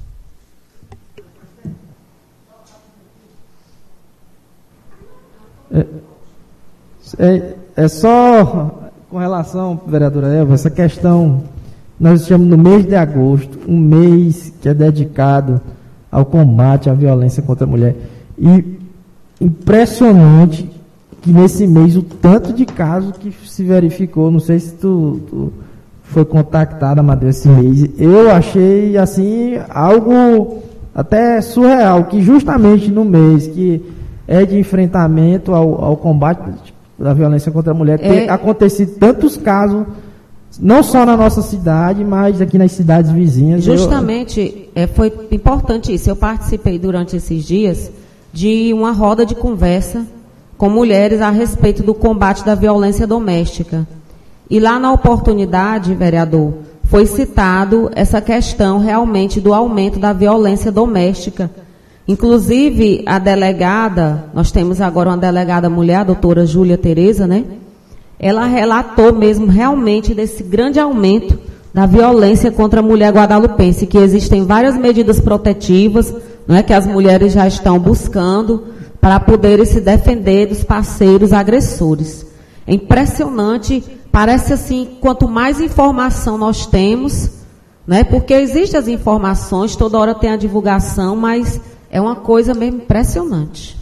D: É, é, é só com relação, vereadora Elva, essa questão, nós estamos no mês de agosto, um mês que é dedicado ao combate à violência contra a mulher. E impressionante que nesse mês o tanto de casos que se verificou, não sei se tu, tu foi contactada, Amadeu, esse mês. Eu achei, assim, algo até surreal, que justamente no mês que é de enfrentamento ao, ao combate da violência contra a mulher, é, tem acontecido tantos casos, não só na nossa cidade, mas aqui nas cidades vizinhas.
G: Justamente, eu... é, foi importante isso. Eu participei durante esses dias de uma roda de conversa com mulheres a respeito do combate da violência doméstica. E lá na oportunidade, vereador, foi citado essa questão realmente do aumento da violência doméstica. Inclusive, a delegada, nós temos agora uma delegada mulher, a doutora Júlia Tereza, né? Ela relatou mesmo realmente desse grande aumento da violência contra a mulher guadalupense, que existem várias medidas protetivas, né, que as mulheres já estão buscando para poderem se defender dos parceiros agressores. É impressionante, parece assim, quanto mais informação nós temos, né, porque existem as informações, toda hora tem a divulgação, mas é uma coisa mesmo impressionante.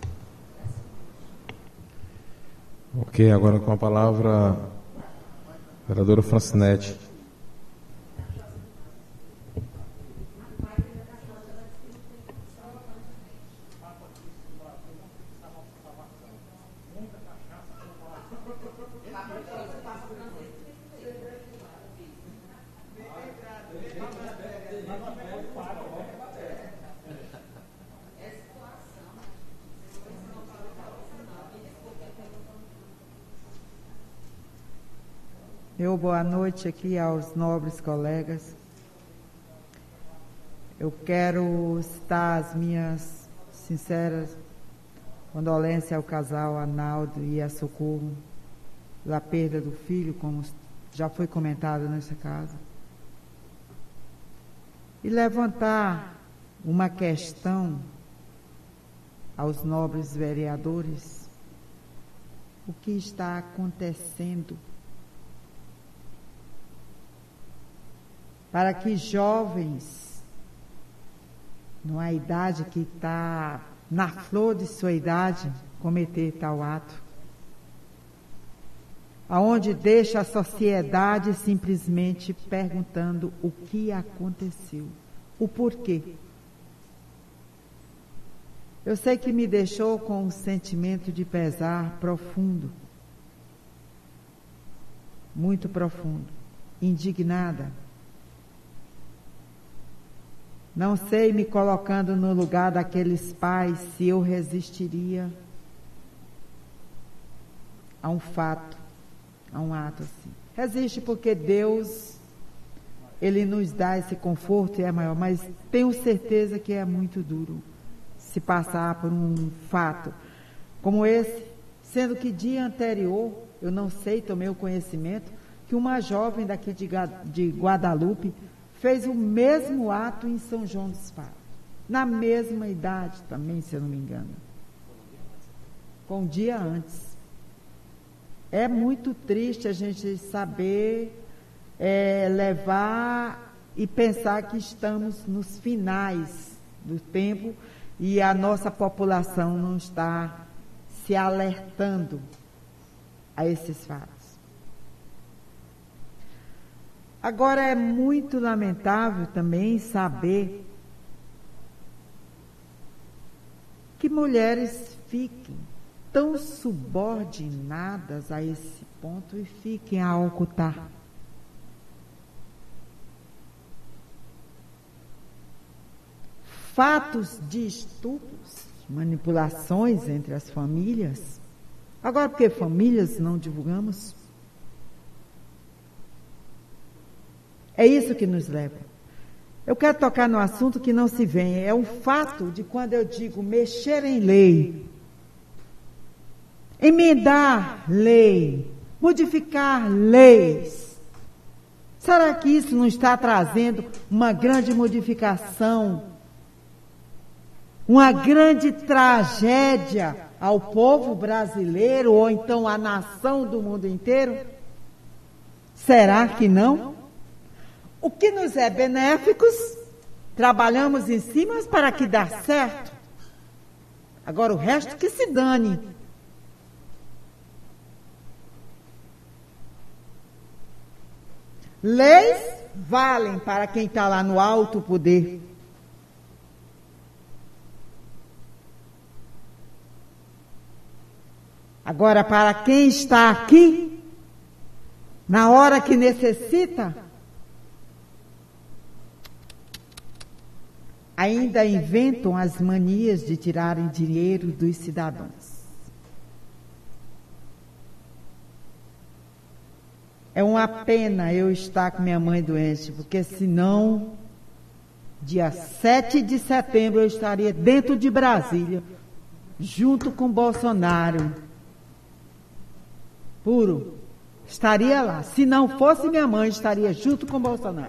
A: Ok, agora com a palavra a vereadora Francinete.
C: Meu boa noite aqui aos nobres colegas. Eu quero citar as minhas sinceras condolências ao casal Arnaldo e a Socorro pela perda do filho, como já foi comentado nessa casa. E levantar uma questão aos nobres vereadores: o que está acontecendo para que jovens, numa idade que está na flor de sua idade, cometer tal ato? Aonde deixa a sociedade simplesmente perguntando o que aconteceu, o porquê. Eu sei que me deixou com um sentimento de pesar profundo, muito profundo, indignada. Não sei, me colocando no lugar daqueles pais, se eu resistiria a um fato, a um ato assim. Resiste porque Deus, Ele nos dá esse conforto e é maior, mas tenho certeza que é muito duro se passar por um fato como esse, sendo que dia anterior, eu não sei, tomei o conhecimento, que uma jovem daqui de, de Guadalupe fez o mesmo ato em São João dos Padres, na mesma idade também, se eu não me engano. Foi um dia antes. É muito triste a gente saber é, levar e pensar que estamos nos finais do tempo e a nossa população não está se alertando a esses fatos. Agora, é muito lamentável também saber que mulheres fiquem tão subordinadas a esse ponto e fiquem a ocultar. Fatos de estupros, manipulações entre as famílias. Agora, porque famílias não divulgamos? É isso que nos leva. Eu quero tocar no assunto que não se vê. É um fato de quando eu digo mexer em lei, emendar lei, modificar leis. Será que isso não está trazendo uma grande modificação, uma grande tragédia ao povo brasileiro ou então à nação do mundo inteiro? Será que não? O que nos é benéficos, trabalhamos em cima para que dê certo. Agora o resto que se dane. Leis valem para quem está lá no alto poder. Agora, para quem está aqui, na hora que necessita, ainda inventam as manias de tirarem dinheiro dos cidadãos. É uma pena eu estar com minha mãe doente, porque senão, dia sete de setembro, eu estaria dentro de Brasília, junto com Bolsonaro. Puro. Estaria lá. Se não fosse minha mãe, estaria junto com Bolsonaro.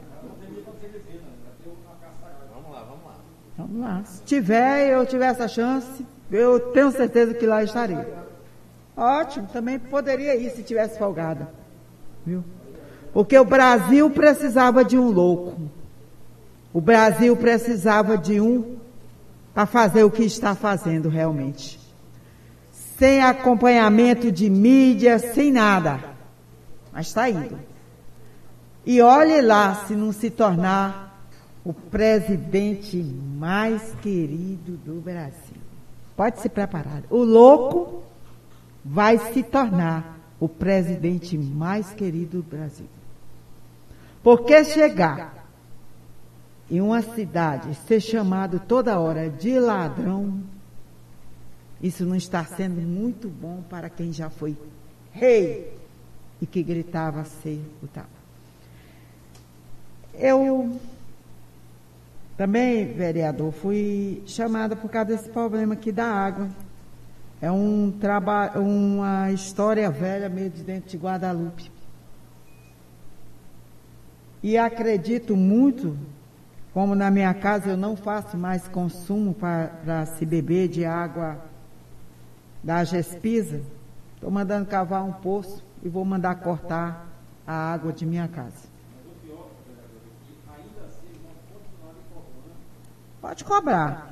A: Vamos lá, vamos lá.
C: Vamos lá. Se tiver, eu tiver essa chance, eu tenho certeza que lá estaria. Ótimo, também poderia ir se tivesse folgada. Viu? Porque o Brasil precisava de um louco. O Brasil precisava de um para fazer o que está fazendo realmente. Sem acompanhamento de mídia, sem nada. Mas está indo. E olhe lá se não se tornar o presidente mais querido do Brasil. Pode se preparar. O louco vai se tornar o presidente mais querido do Brasil. Porque chegar em uma cidade, ser chamado toda hora de ladrão, isso não está sendo muito bom para quem já foi rei e que gritava ser o tal. Eu também, vereador, fui chamada por causa desse problema aqui da água. É um trabalho, uma história velha meio de dentro de Guadalupe. E acredito muito, como na minha casa eu não faço mais consumo para se beber de água da Gespisa, estou mandando cavar um poço e vou mandar cortar a água de minha casa. Pode cobrar.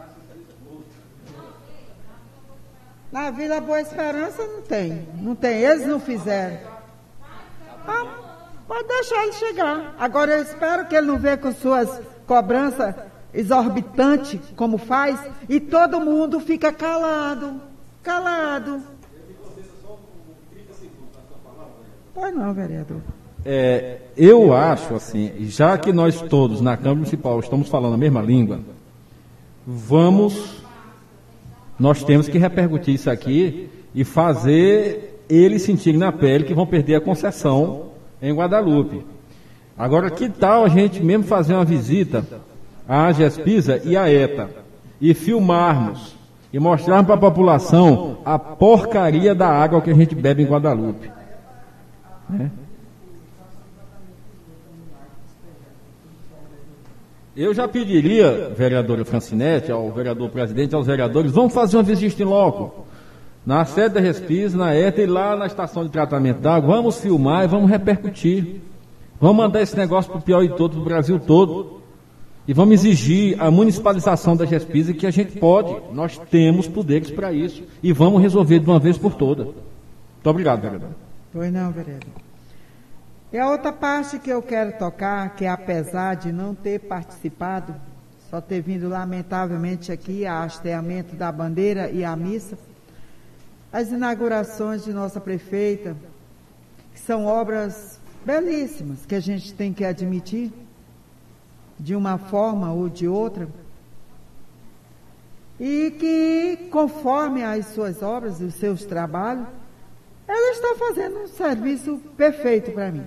C: Na Vila Boa Esperança não tem. Não tem. Eles não fizeram. Ah, pode deixar ele chegar. Agora eu espero que ele não venha com suas cobranças exorbitantes, como faz, e todo mundo fica calado. Calado. Pois não, vereador.
E: É, eu acho assim, já que nós todos na Câmara Municipal estamos falando a mesma língua, vamos, nós temos que repercutir isso aqui e fazer eles sentirem na pele que vão perder a concessão em Guadalupe. Agora, que tal a gente mesmo fazer uma visita à Gespisa e à ETA e filmarmos e mostrarmos para a população a porcaria da água que a gente bebe em Guadalupe, né? Eu já pediria, vereadora Francinete, ao vereador presidente, aos vereadores, vamos fazer uma visita em loco, na sede da Gespisa, na ETA e lá na estação de tratamento d'água, vamos filmar e vamos repercutir. Vamos mandar esse negócio para o Piauí todo, para o Brasil todo, e vamos exigir a municipalização da Gespisa, que a gente pode, nós temos poderes para isso, e vamos resolver de uma vez por todas. Muito obrigado, vereador.
C: Pois não, vereador. E a outra parte que eu quero tocar, que apesar de não ter participado, só ter vindo lamentavelmente aqui a hasteamento da bandeira e a missa, as inaugurações de nossa prefeita, que são obras belíssimas, que a gente tem que admitir, de uma forma ou de outra, e que, conforme as suas obras e os seus trabalhos, ela está fazendo um serviço perfeito para mim.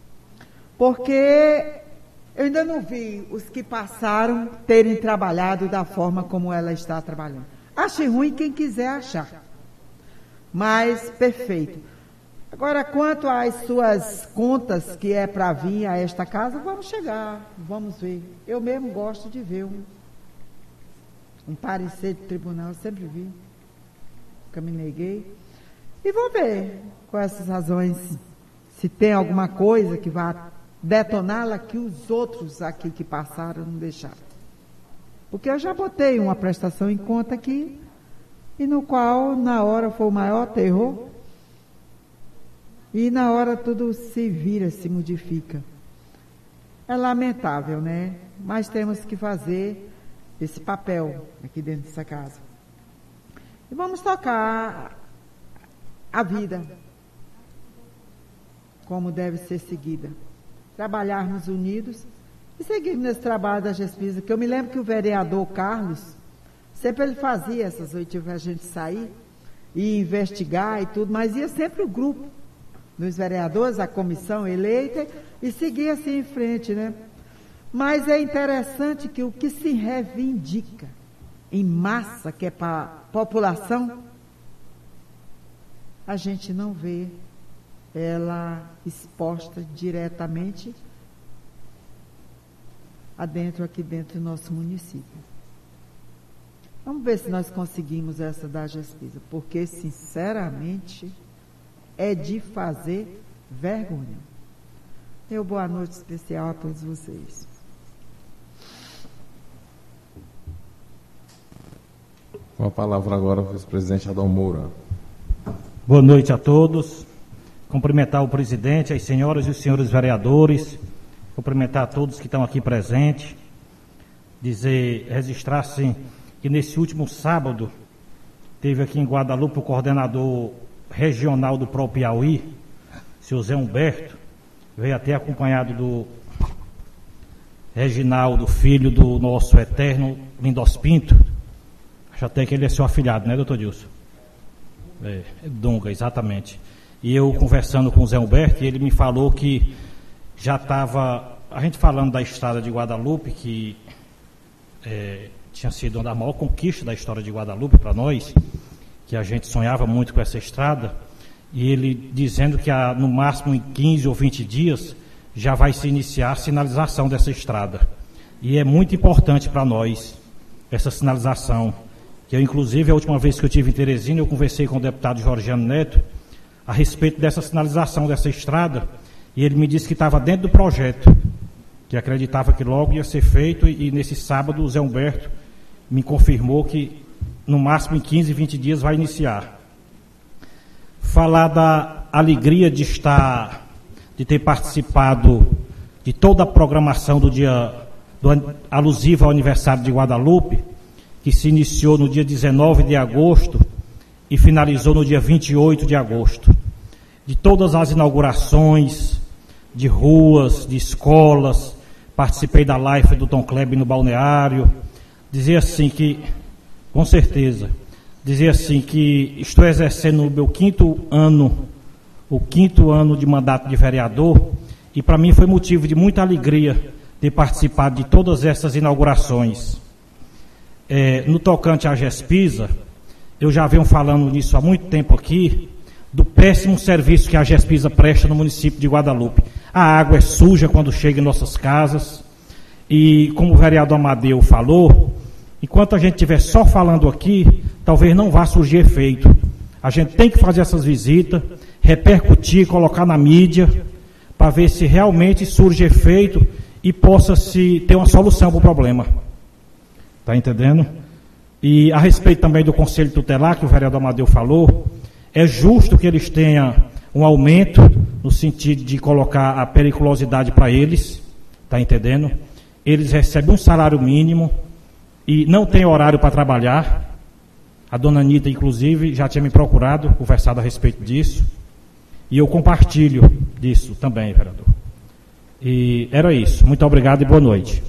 C: Porque eu ainda não vi os que passaram terem trabalhado da forma como ela está trabalhando. Ache ruim quem quiser achar, mas perfeito. Agora, quanto às suas contas que é para vir a esta casa, vamos chegar, vamos ver. Eu mesmo gosto de ver um, um parecer de tribunal, eu sempre vi, nunca me neguei. E vou ver, com essas razões, se tem alguma coisa que vá detoná-la que os outros aqui que passaram não deixaram. Porque eu já botei uma prestação em conta aqui, e no qual, na hora, foi o maior terror, e na hora tudo se vira, se modifica. É lamentável, né? Mas temos que fazer esse papel aqui dentro dessa casa. E vamos tocar a vida como deve ser seguida. Trabalharmos unidos e seguirmos nesse trabalho da Gespisa, que eu me lembro que o vereador Carlos, sempre ele fazia essas oitivas a gente sair e investigar e tudo, mas ia sempre o grupo. nos vereadores, a comissão eleita, e seguir assim em frente, né? Mas é interessante que o que se reivindica em massa, que é para a população, a gente não vê ela exposta diretamente adentro, aqui dentro do nosso município. Vamos ver se nós conseguimos essa da Gespisa, porque, sinceramente, é de fazer vergonha. Meu boa noite especial a todos vocês.
A: Com a palavra agora o vice-presidente Adão Moura.
J: Boa noite a todos. Cumprimentar o presidente, as senhoras e os senhores vereadores, cumprimentar a todos que estão aqui presentes, dizer, registrar sim, que nesse último sábado teve aqui em Guadalupe o coordenador regional do Pro Piauí, seu Zé Humberto, veio até acompanhado do Reginaldo, filho do nosso eterno Lindos Pinto. Acho até que ele é seu afilhado, né, doutor Dilson? É, é Dunga, exatamente. E eu conversando com o Zé Humberto, ele me falou que já estava, a gente falando da estrada de Guadalupe, que é, tinha sido uma das maiores conquistas da história de Guadalupe para nós, que a gente sonhava muito com essa estrada, e ele dizendo que a, no máximo em quinze ou vinte dias já vai se iniciar a sinalização dessa estrada. E é muito importante para nós essa sinalização, que eu, inclusive, a última vez que eu estive em Teresina, eu conversei com o deputado Jorgiano Neto a respeito dessa sinalização dessa estrada, e ele me disse que estava dentro do projeto, que acreditava que logo ia ser feito, e, e nesse sábado o Zé Humberto me confirmou que no máximo em quinze, vinte dias vai iniciar. Falar da alegria de estar, de ter participado de toda a programação do dia do, alusiva ao aniversário de Guadalupe, que se iniciou no dia dezenove de agosto e finalizou no dia vinte e oito de agosto. De todas as inaugurações de ruas, de escolas, participei da live do Tom Kleber no balneário, dizer assim que, com certeza, dizer assim que estou exercendo o meu quinto ano, o quinto ano de mandato de vereador, e para mim foi motivo de muita alegria ter participado de todas essas inaugurações. É, no tocante à Gespisa, eu já venho falando nisso há muito tempo aqui, do péssimo serviço que a Gespisa presta no município de Guadalupe. A água é suja quando chega em nossas casas, e como o vereador Amadeu falou, enquanto a gente estiver só falando aqui, talvez não vá surgir efeito. A gente tem que fazer essas visitas, repercutir, colocar na mídia, para ver se realmente surge efeito e possa se ter uma solução para o problema. Está entendendo? E a respeito também do Conselho Tutelar, que o vereador Amadeu falou, é justo que eles tenham um aumento no sentido de colocar a periculosidade para eles, está entendendo? Eles recebem um salário mínimo e não tem horário para trabalhar. A dona Anitta, inclusive, já tinha me procurado, conversado a respeito disso, e eu compartilho disso também, vereador. E era isso. Muito obrigado e boa noite.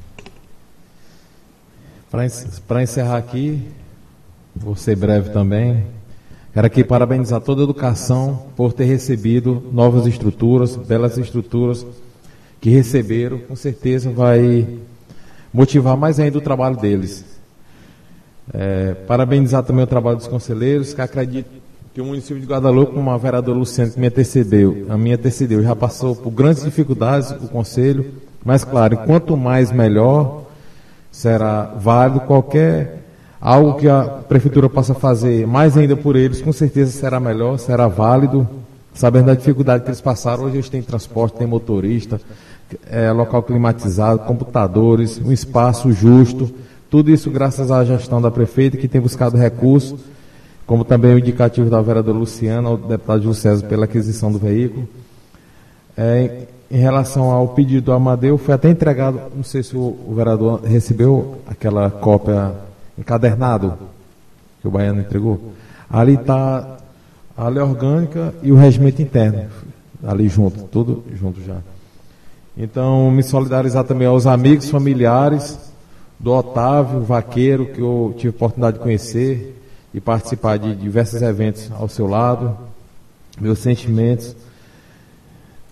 A: Para encerrar aqui, vou ser breve também, quero aqui parabenizar toda a educação por ter recebido novas estruturas, belas estruturas que receberam, com certeza vai motivar mais ainda o trabalho deles. É, parabenizar também o trabalho dos conselheiros, que acredito que o município de Guadalupe, como a vereadora Luciana que me antecedeu, a minha antecedeu, já passou por grandes dificuldades o conselho, mas claro, quanto mais melhor, será válido qualquer algo que a prefeitura possa fazer mais ainda por eles, com certeza será melhor, será válido, sabendo da dificuldade que eles passaram. Hoje eles têm transporte, têm motorista, é, local climatizado, computadores, um espaço justo, tudo isso graças à gestão da prefeita, que tem buscado recursos, como também o indicativo da vereadora Luciana, ao deputado Júlio César, pela aquisição do veículo. É, em relação ao pedido do Amadeu, foi até entregado, não sei se o, o vereador recebeu aquela cópia encadernado que o Baiano entregou. Ali está a lei orgânica e o regimento interno, ali junto, tudo junto já. Então, me solidarizar também aos amigos, familiares do Otávio Vaqueiro, que eu tive a oportunidade de conhecer e participar de diversos eventos ao seu lado. Meus sentimentos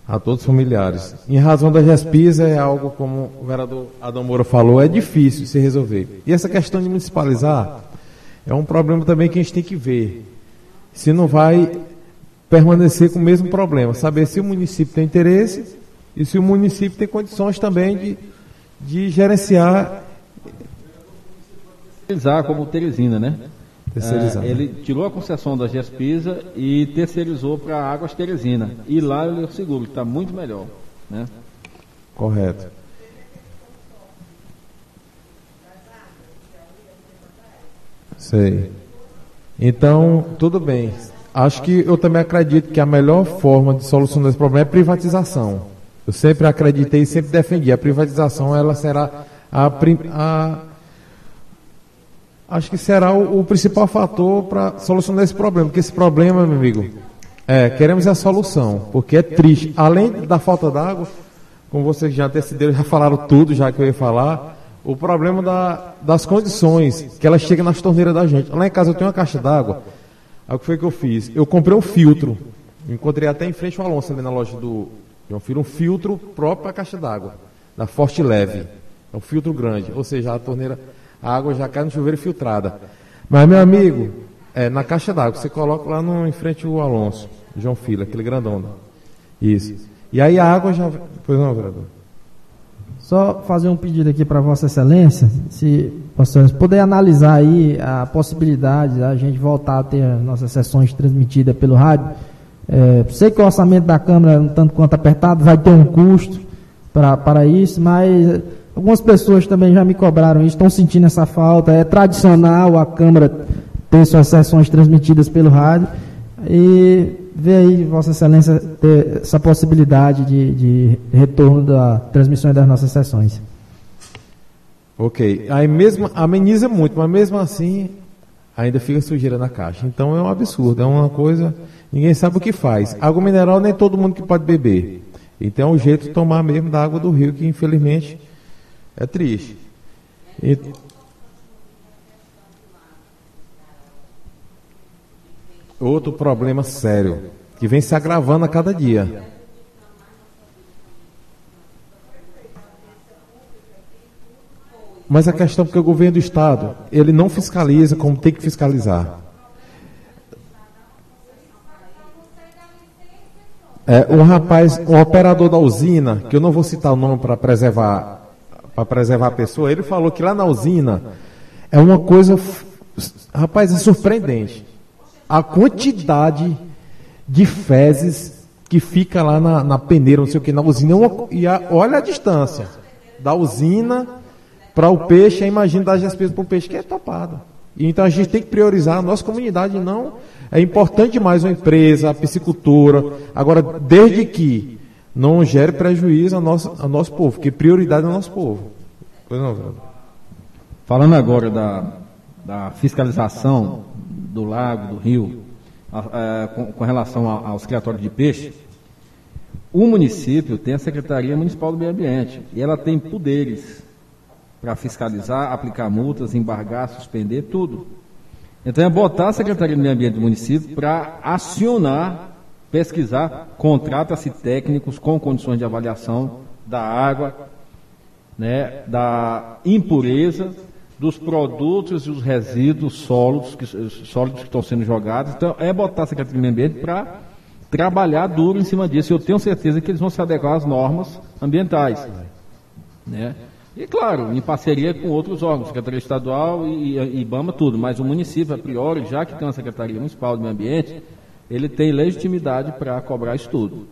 A: a todos os familiares. Em razão da GESPISA, é algo, como o vereador Adão Moura falou, é difícil se resolver. E essa questão de municipalizar é um problema também que a gente tem que ver. Se não vai permanecer com o mesmo problema, saber se o município tem interesse e se o município tem condições também de, de gerenciar.
E: Como Teresina, né?
A: Terceirizar.
E: É, ele tirou a concessão da GESPISA e terceirizou para a Águas Teresina. E lá eu seguro que está muito melhor, né?
A: Correto. Sei. Então, tudo bem. Acho que eu também acredito que a melhor forma de solucionar esse problema é privatização. Eu sempre acreditei e sempre defendi. A privatização, ela será a, a acho que será o, o principal fator para solucionar esse problema. Porque esse problema, meu amigo, é, queremos a solução, porque é triste. Além da falta d'água, como vocês já antecederam, já falaram tudo, já que eu ia falar, o problema da, das condições, que ela chega nas torneiras da gente. Lá em casa eu tenho uma caixa d'água. Aí o que foi que eu fiz? Eu comprei um filtro. Encontrei até em frente ao Alonso, ali na loja do João Filho, um filtro próprio para a caixa d'água, da Forte Leve. É um filtro grande, ou seja, a torneira, a água já cai no chuveiro filtrada. Mas, meu amigo, é, na caixa d'água, você coloca lá no, em frente ao Alonso, João Filho, aquele grandão. Isso. E aí a água já... Pois não, vereador?
D: Só fazer um pedido aqui para Vossa Excelência, se vocês puderem analisar aí a possibilidade da gente voltar a ter nossas sessões transmitidas pelo rádio. É, sei que o orçamento da Câmara é um tanto quanto apertado, vai ter um custo pra, para isso, mas algumas pessoas também já me cobraram isso, estão sentindo essa falta. É tradicional a Câmara ter suas sessões transmitidas pelo rádio e ver aí, Vossa Excelência, ter essa possibilidade de, de retorno da transmissão das nossas sessões.
A: Ok. Aí mesmo ameniza muito, mas mesmo assim ainda fica sujeira na caixa. Então é um absurdo, é uma coisa... Ninguém sabe o que faz. Água mineral nem todo mundo que pode beber. Então é o jeito de tomar mesmo da água do rio, que infelizmente é triste. E... Outro problema sério, que vem se agravando a cada dia. Mas a questão é que o governo do Estado, ele não fiscaliza como tem que fiscalizar. É, um rapaz, um operador da usina, que eu não vou citar o nome para preservar, para preservar a pessoa, ele falou que lá na usina é uma coisa, rapaz, é surpreendente. A quantidade de fezes que fica lá na, na peneira, não sei o que, na usina, é uma, e a, olha a distância da usina para o peixe, imagina das despesas para o peixe, que é topado. Então a gente tem que priorizar a nossa comunidade, não. É importante demais uma empresa, a piscicultura, agora, desde que não gere prejuízo ao nosso, ao nosso povo, porque prioridade é o nosso povo. Pois não, vereador?
E: Falando agora da, da fiscalização do lago, do rio, a, a, com, com relação a, aos criatórios de peixe, o município tem a Secretaria Municipal do Meio Ambiente, e ela tem poderes para fiscalizar, aplicar multas, embargar, suspender, tudo. Então é botar a Secretaria do Meio Ambiente do município para acionar, pesquisar, contrata-se técnicos com condições de avaliação da água, né, da impureza, dos produtos e os resíduos sólidos que, sólidos que estão sendo jogados. Então é botar a Secretaria do Meio Ambiente para trabalhar duro em cima disso. Eu tenho certeza que eles vão se adequar às normas ambientais, né? E, claro, em parceria com outros órgãos, Secretaria Estadual e, e IBAMA, tudo. Mas o município, a priori, já que tem uma Secretaria Municipal do Meio Ambiente, ele tem legitimidade para cobrar isso tudo.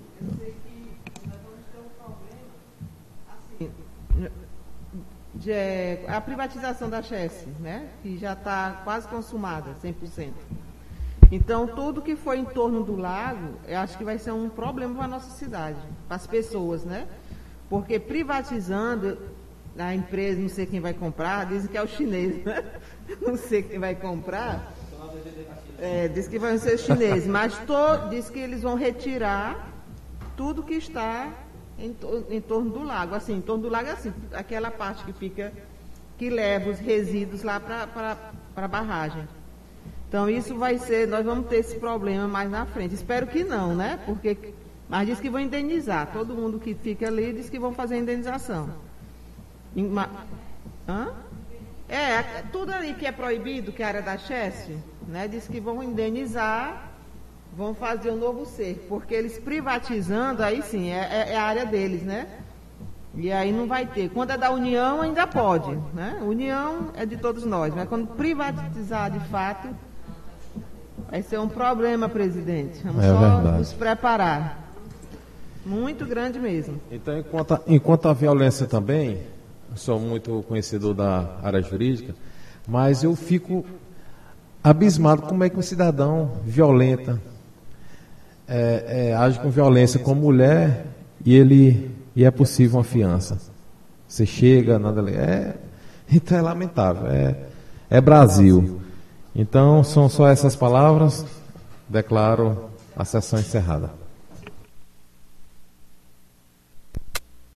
I: De, é, a privatização da Chess, né, que já está quase consumada, cem por cento. Então, tudo que foi em torno do lago, eu acho que vai ser um problema para a nossa cidade, para as pessoas, né? Porque privatizando... a empresa, não sei quem vai comprar, dizem que é o chinês, né? Não sei quem vai comprar. É, diz que vai ser chinês, mas to, diz que eles vão retirar tudo que está em, to, em torno do lago. Assim, em torno do lago, assim, aquela parte que fica, que leva os resíduos lá para a barragem. Então, isso vai ser, nós vamos ter esse problema mais na frente. Espero que não, né? Porque Mas diz que vão indenizar. Todo mundo que fica ali diz que vão fazer a indenização. Em ma- Hã? É, tudo ali que é proibido, que é a área da Cheste, né, diz que vão indenizar, vão fazer um novo cerco, porque eles privatizando, aí sim, é, é, é a área deles, né? E aí não vai ter. Quando é da União, ainda pode, né? União é de todos nós, mas quando privatizar de fato, vai ser um problema, presidente. Vamos
A: É
I: só
A: verdade.
I: nos preparar. Muito grande mesmo.
A: Então, enquanto a, enquanto a violência também, eu sou muito conhecedor da área jurídica, mas eu fico abismado como é que um cidadão violenta, é, é, age com violência com mulher e ele e é possível uma fiança. Você chega na delegacia, é, então é lamentável, é, é Brasil. Então, são só essas palavras, declaro a sessão encerrada.